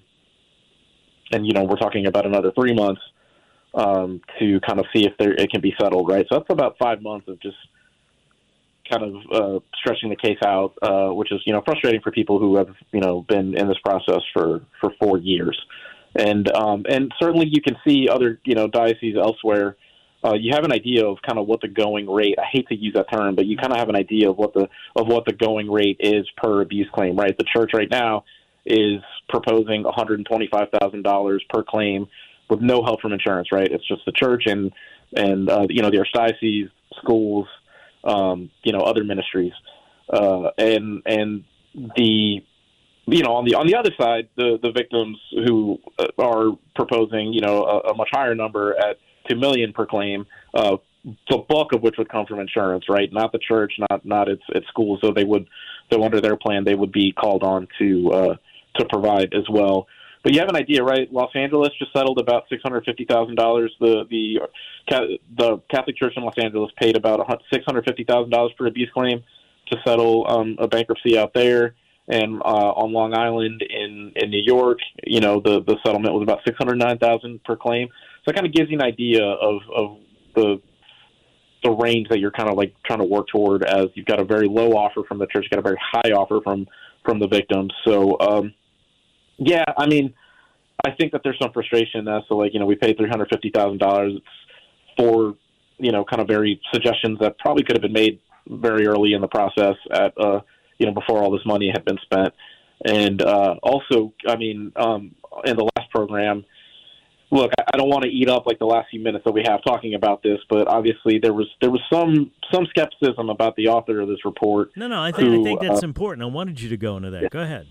And, you know, we're talking about another three months um, to kind of see if there, it can be settled, right? So that's about five months of just kind of uh, stretching the case out, uh, which is, you know, frustrating for people who have, you know, been in this process for, for four years. And um, and certainly you can see other, you know, dioceses elsewhere. Uh, you have an idea of kind of what the going rate, I hate to use that term, but you kind of have an idea of what the of what the going rate is per abuse claim, right? The church right now is proposing one hundred twenty-five thousand dollars per claim with no help from insurance, right? It's just the church and, and uh, you know, the Archdiocese, schools, um, you know, other ministries. Uh, and and the, you know, on the on the other side, the, the victims who are proposing, you know, a, a much higher number at two million dollars per claim, uh, the bulk of which would come from insurance, right? Not the church, not not its, its schools. So they would, so under their plan, they would be called on to uh, to provide as well. But you have an idea, right? Los Angeles just settled about six hundred fifty thousand dollars. The the the Catholic Church in Los Angeles paid about six hundred fifty thousand dollars per abuse claim to settle um, a bankruptcy out there. And uh, on Long Island in, in New York, you know, the, the settlement was about six hundred nine thousand dollars per claim. So it kind of gives you an idea of, of the the range that you're kind of like trying to work toward, as you've got a very low offer from the church, you've got a very high offer from, from the victims. So, um, yeah, I mean, I think that there's some frustration as to, like, you know, we paid three hundred fifty thousand dollars for, you know, kind of very suggestions that probably could have been made very early in the process at, uh, you know, before all this money had been spent. And uh, also, I mean, um, in the last program, look, I don't want to eat up like the last few minutes that we have talking about this, but obviously there was there was some some skepticism about the author of this report. No, no, I think who, I think that's uh, important. I wanted you to go into that. Yeah. Go ahead.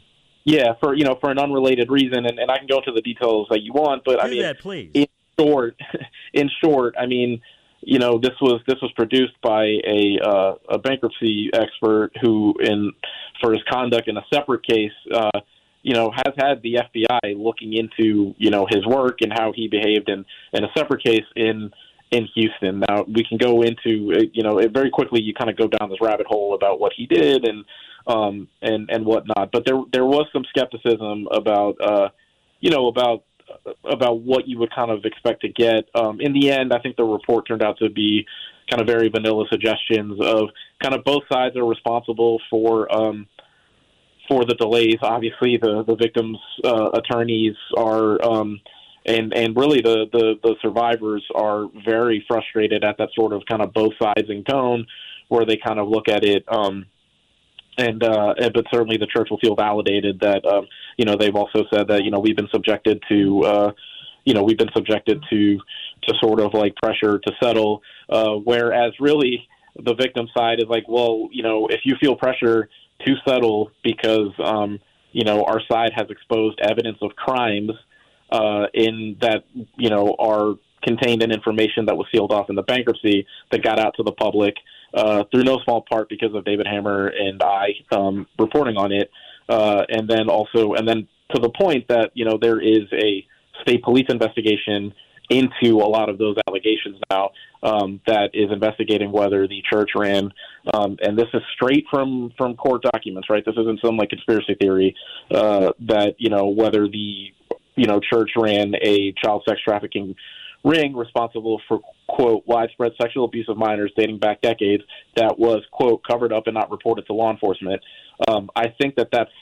Yeah, for you know, for an unrelated reason, and, and I can go into the details that you want, but Do I mean, that, please. in short, in short, I mean, you know, this was this was produced by a uh, a bankruptcy expert who, in for his conduct in a separate case, uh, you know, has had the F B I looking into you know his work and how he behaved in, in a separate case in in Houston. Now we can go into you know it very quickly. You kind of go down this rabbit hole about what he did and. Um, and, and whatnot. But there there was some skepticism about, uh, you know, about about what you would kind of expect to get. Um, in the end, I think the report turned out to be kind of very vanilla suggestions of kind of both sides are responsible for um, for the delays. Obviously, the, the victims' uh, attorneys are, um, and, and really the, the, the survivors are very frustrated at that sort of kind of both sidesing tone where they kind of look at it um, And, uh, but certainly the church will feel validated that, um, you know, they've also said that, you know, we've been subjected to, uh, you know, we've been subjected to, to sort of like pressure to settle. Uh, whereas really the victim side is like, well, you know, if you feel pressure to settle because, um, you know, our side has exposed evidence of crimes, uh, in that, you know, are contained in information that was sealed off in the bankruptcy that got out to the public, Uh, through no small part because of David Hammer and I um, reporting on it, uh, and then also, and then to the point that you know there is a state police investigation into a lot of those allegations now um, that is investigating whether the church ran, um, and this is straight from from court documents, right? This isn't some like conspiracy theory uh, that you know whether the you know church ran a child sex trafficking ring responsible for, quote, widespread sexual abuse of minors dating back decades that was, quote, covered up and not reported to law enforcement. Um, I think that that's,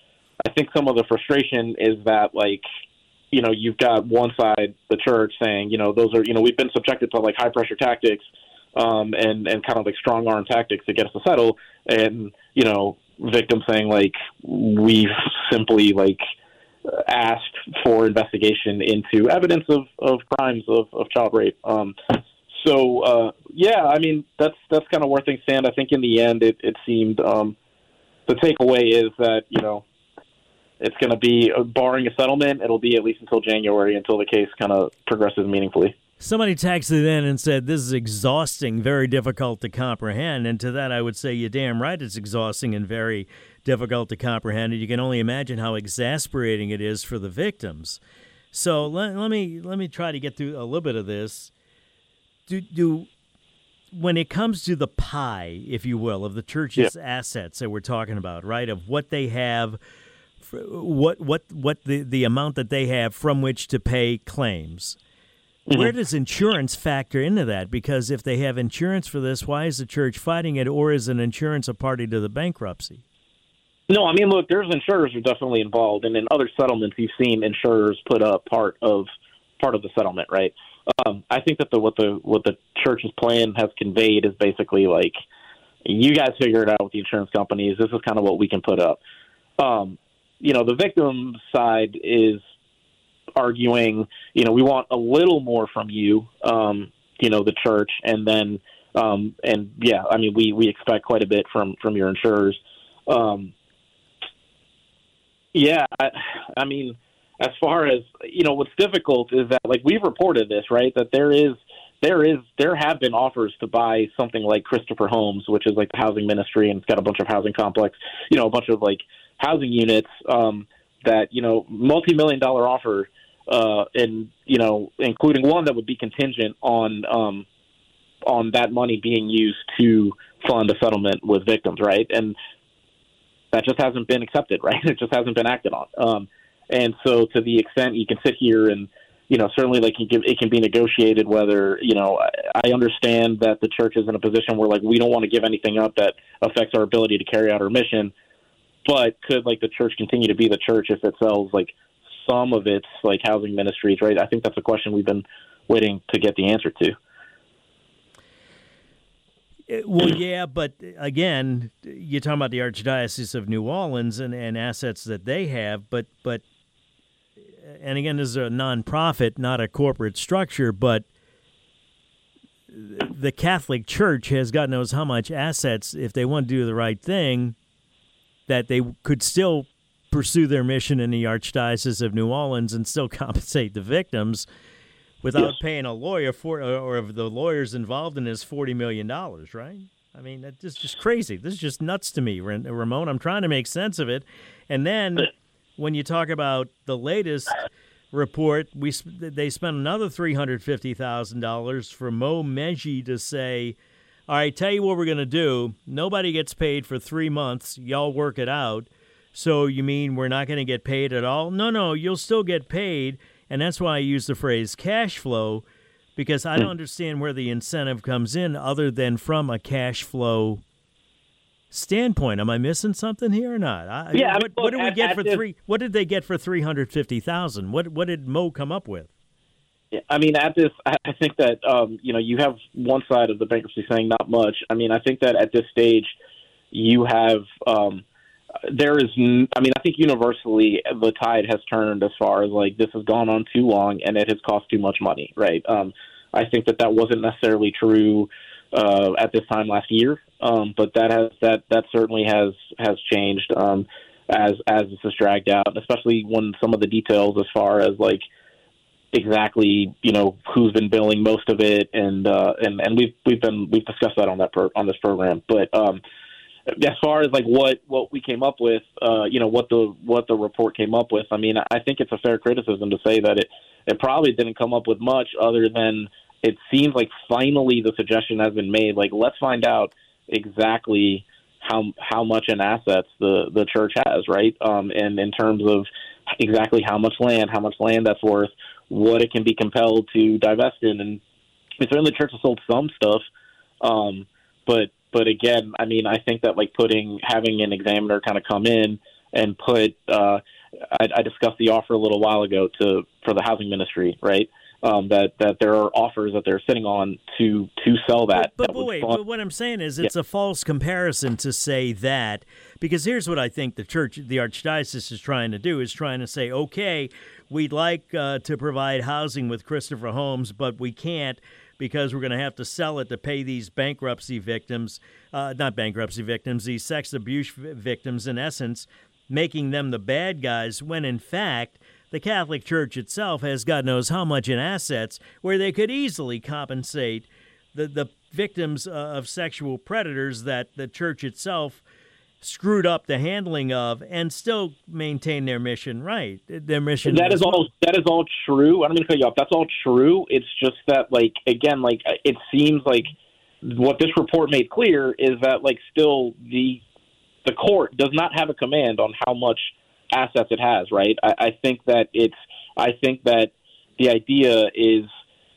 I think some of the frustration is that, like, you know, you've got one side, the church, saying, you know, those are, you know, we've been subjected to, like, high-pressure tactics um, and, and kind of, like, strong-arm tactics to get us to settle. And, you know, victims saying, like, we've simply, like, asked for investigation into evidence of, of crimes of, of child rape. Um, so, uh, yeah, I mean, that's that's kind of where things stand. I think in the end, it, it seemed um, the takeaway is that, you know, it's going to be, uh, barring a settlement, it'll be at least until January until the case kind of progresses meaningfully. Somebody texted in and said, this is exhausting, very difficult to comprehend. And to that, I would say, you're damn right, it's exhausting and very difficult to comprehend. And you can only imagine how exasperating it is for the victims. So let, let me let me try to get through a little bit of this. Do, do when it comes to the pie, if you will, of the church's yeah. assets that we're talking about, right, of what they have, what what what the, the amount that they have from which to pay claims, mm-hmm. where does insurance factor into that? Because if they have insurance for this, why is the church fighting it, or is an insurance a party to the bankruptcy? No, I mean, look, there's insurers who are definitely involved, and in other settlements, you've seen insurers put up part of part of the settlement, right? Um, I think that the what the what the church's plan has conveyed is basically like, you guys figure it out with the insurance companies. This is kind of what we can put up. Um, you know, the victim side is arguing, you know, we want a little more from you, um, you know, the church, and then, um, and yeah, I mean, we we expect quite a bit from from your insurers. Um, Yeah, I, I mean, as far as, you know, what's difficult is that, like, we've reported this, right, that there is, there is, there have been offers to buy something like Christopher Homes, which is like the housing ministry, and it's got a bunch of housing complex, you know, a bunch of like housing units um, that, you know, multi-million dollar offer, uh, and, you know, including one that would be contingent on, um, on that money being used to fund a settlement with victims, right? And that just hasn't been accepted, right? It just hasn't been acted on. Um, and so to the extent you can sit here and, you know, certainly like you can, it can be negotiated whether, you know, I, I understand that the church is in a position where like we don't want to give anything up that affects our ability to carry out our mission, but could like the church continue to be the church if it sells like some of its like housing ministries, right? I think that's a question we've been waiting to get the answer to. Well, yeah, but again, you're talking about the Archdiocese of New Orleans and, and assets that they have, but, but, and again, this is a nonprofit, not a corporate structure, but the Catholic Church has God knows how much assets, if they want to do the right thing, that they could still pursue their mission in the Archdiocese of New Orleans and still compensate the victims without yes. paying a lawyer for, or if the lawyers involved in this forty million dollars, right? I mean, that's just crazy. This is just nuts to me, Ramon. I'm trying to make sense of it. And then when you talk about the latest report, we they spent another three hundred fifty thousand dollars for Mo Meji to say, all right, tell you what we're going to do. Nobody gets paid for three months. Y'all work it out. So you mean we're not going to get paid at all? No, no, you'll still get paid. And that's why I use the phrase cash flow, because I don't understand where the incentive comes in other than from a cash flow standpoint. Am I missing something here or not? I, yeah. What, I mean, what did we at, get at for this, three? What did they get for three hundred fifty thousand? What What did Mo come up with? I mean, at this, I think that um, you know, you have one side of the bankruptcy saying not much. I mean, I think that at this stage, you have um, there is. I mean, I think universally the tide has turned as far as like this has gone on too long and it has cost too much money, right? Um, I think that that wasn't necessarily true uh, at this time last year, um, but that has that that certainly has has changed um, as as this has dragged out, especially when some of the details as far as like exactly you know who's been billing most of it, and uh, and and we've we've been we've discussed that on that pro- on this program, but. Um, As far as like what, what we came up with, uh, you know, what the what the report came up with, I mean, I think it's a fair criticism to say that it, it probably didn't come up with much other than it seems like finally the suggestion has been made. Like, let's find out exactly how how much in assets the, the church has, right? Um, and in terms of exactly how much land, how much land that's worth, what it can be compelled to divest in. And certainly the church has sold some stuff, um, but But again, I mean, I think that like putting having an examiner kind of come in and put, uh, I, I discussed the offer a little while ago to for the housing ministry, right? Um, that that there are offers that they're sitting on to to sell that. But, that but wait, fund- but what I'm saying is it's yeah. a false comparison to say that, because here's what I think the church, the Archdiocese is trying to do, is trying to say, okay, we'd like uh, to provide housing with Christopher Homes, but we can't, because we're going to have to sell it to pay these bankruptcy victims, uh, not bankruptcy victims, these sex abuse victims, in essence, making them the bad guys, when in fact the Catholic Church itself has God knows how much in assets where they could easily compensate the, the victims uh, of sexual predators that the church itself screwed up the handling of, and still maintain their mission right. Their mission. That is well. all. That is all true. I don't mean to cut you off. That's all true. It's just that, like, again, like it seems like what this report made clear is that, like, still the the court does not have a command on how much assets it has. Right. I, I think that it's. I think that the idea is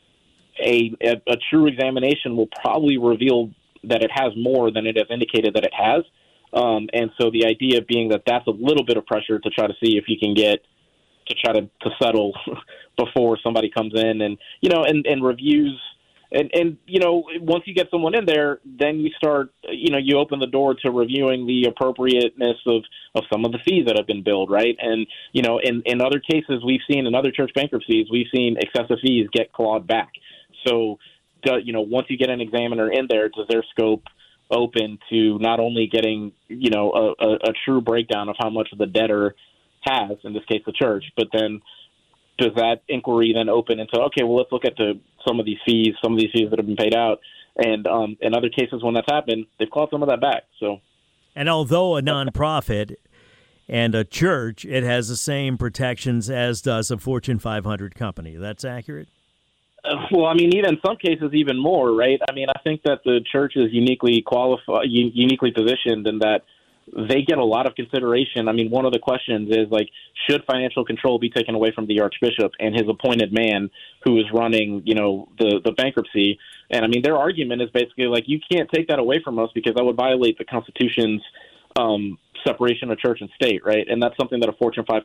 a, a a true examination will probably reveal that it has more than it has indicated that it has. Um, and so the idea being that that's a little bit of pressure to try to see if you can get to try to, to settle before somebody comes in and, you know, and, and reviews. And, and, you know, once you get someone in there, then you start, you know, you open the door to reviewing the appropriateness of, of some of the fees that have been billed, right? And, you know, in, in other cases we've seen, in other church bankruptcies, we've seen excessive fees get clawed back. So, you know, once you get an examiner in there, does their scope open to not only getting, you know, a, a, a true breakdown of how much the debtor has, in this case the church, but then does that inquiry then open into, okay, well, let's look at the, some of these fees, some of these fees that have been paid out. And um, in other cases when that's happened, they've clawed some of that back. So, and although a nonprofit and a church, it has the same protections as does a Fortune five hundred company. That's accurate? Well, I mean, even in some cases, even more, right? I mean, I think that the church is uniquely qualified, uniquely positioned in that they get a lot of consideration. I mean, one of the questions is, like, should financial control be taken away from the archbishop and his appointed man who is running, you know, the, the bankruptcy? And, I mean, their argument is basically, like, you can't take that away from us because that would violate the Constitution's um, separation of church and state, right? And that's something that a Fortune five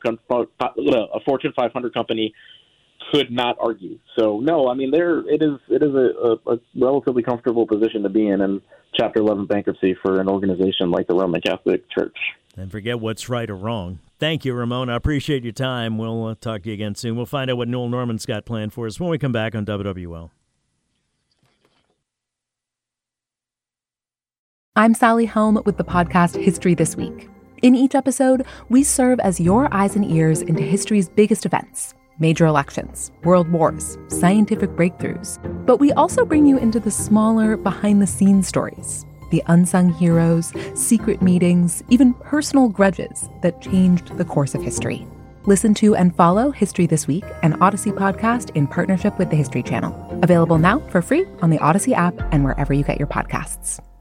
a Fortune five hundred company could not argue. So no, I mean, there it is. It is a, a, a relatively comfortable position to be in in Chapter eleven bankruptcy for an organization like the Roman Catholic Church. And forget what's right or wrong. Thank you, Ramon. I appreciate your time. We'll uh, talk to you again soon. We'll find out what Noel Norman's got planned for us when we come back on W W L. I'm Sally Helm with the podcast History This Week. In each episode, we serve as your eyes and ears into history's biggest events, major elections, world wars, scientific breakthroughs. But we also bring you into the smaller, behind-the-scenes stories, the unsung heroes, secret meetings, even personal grudges that changed the course of history. Listen to and follow History This Week, an Odyssey podcast in partnership with the History Channel. Available now for free on the Odyssey app and wherever you get your podcasts.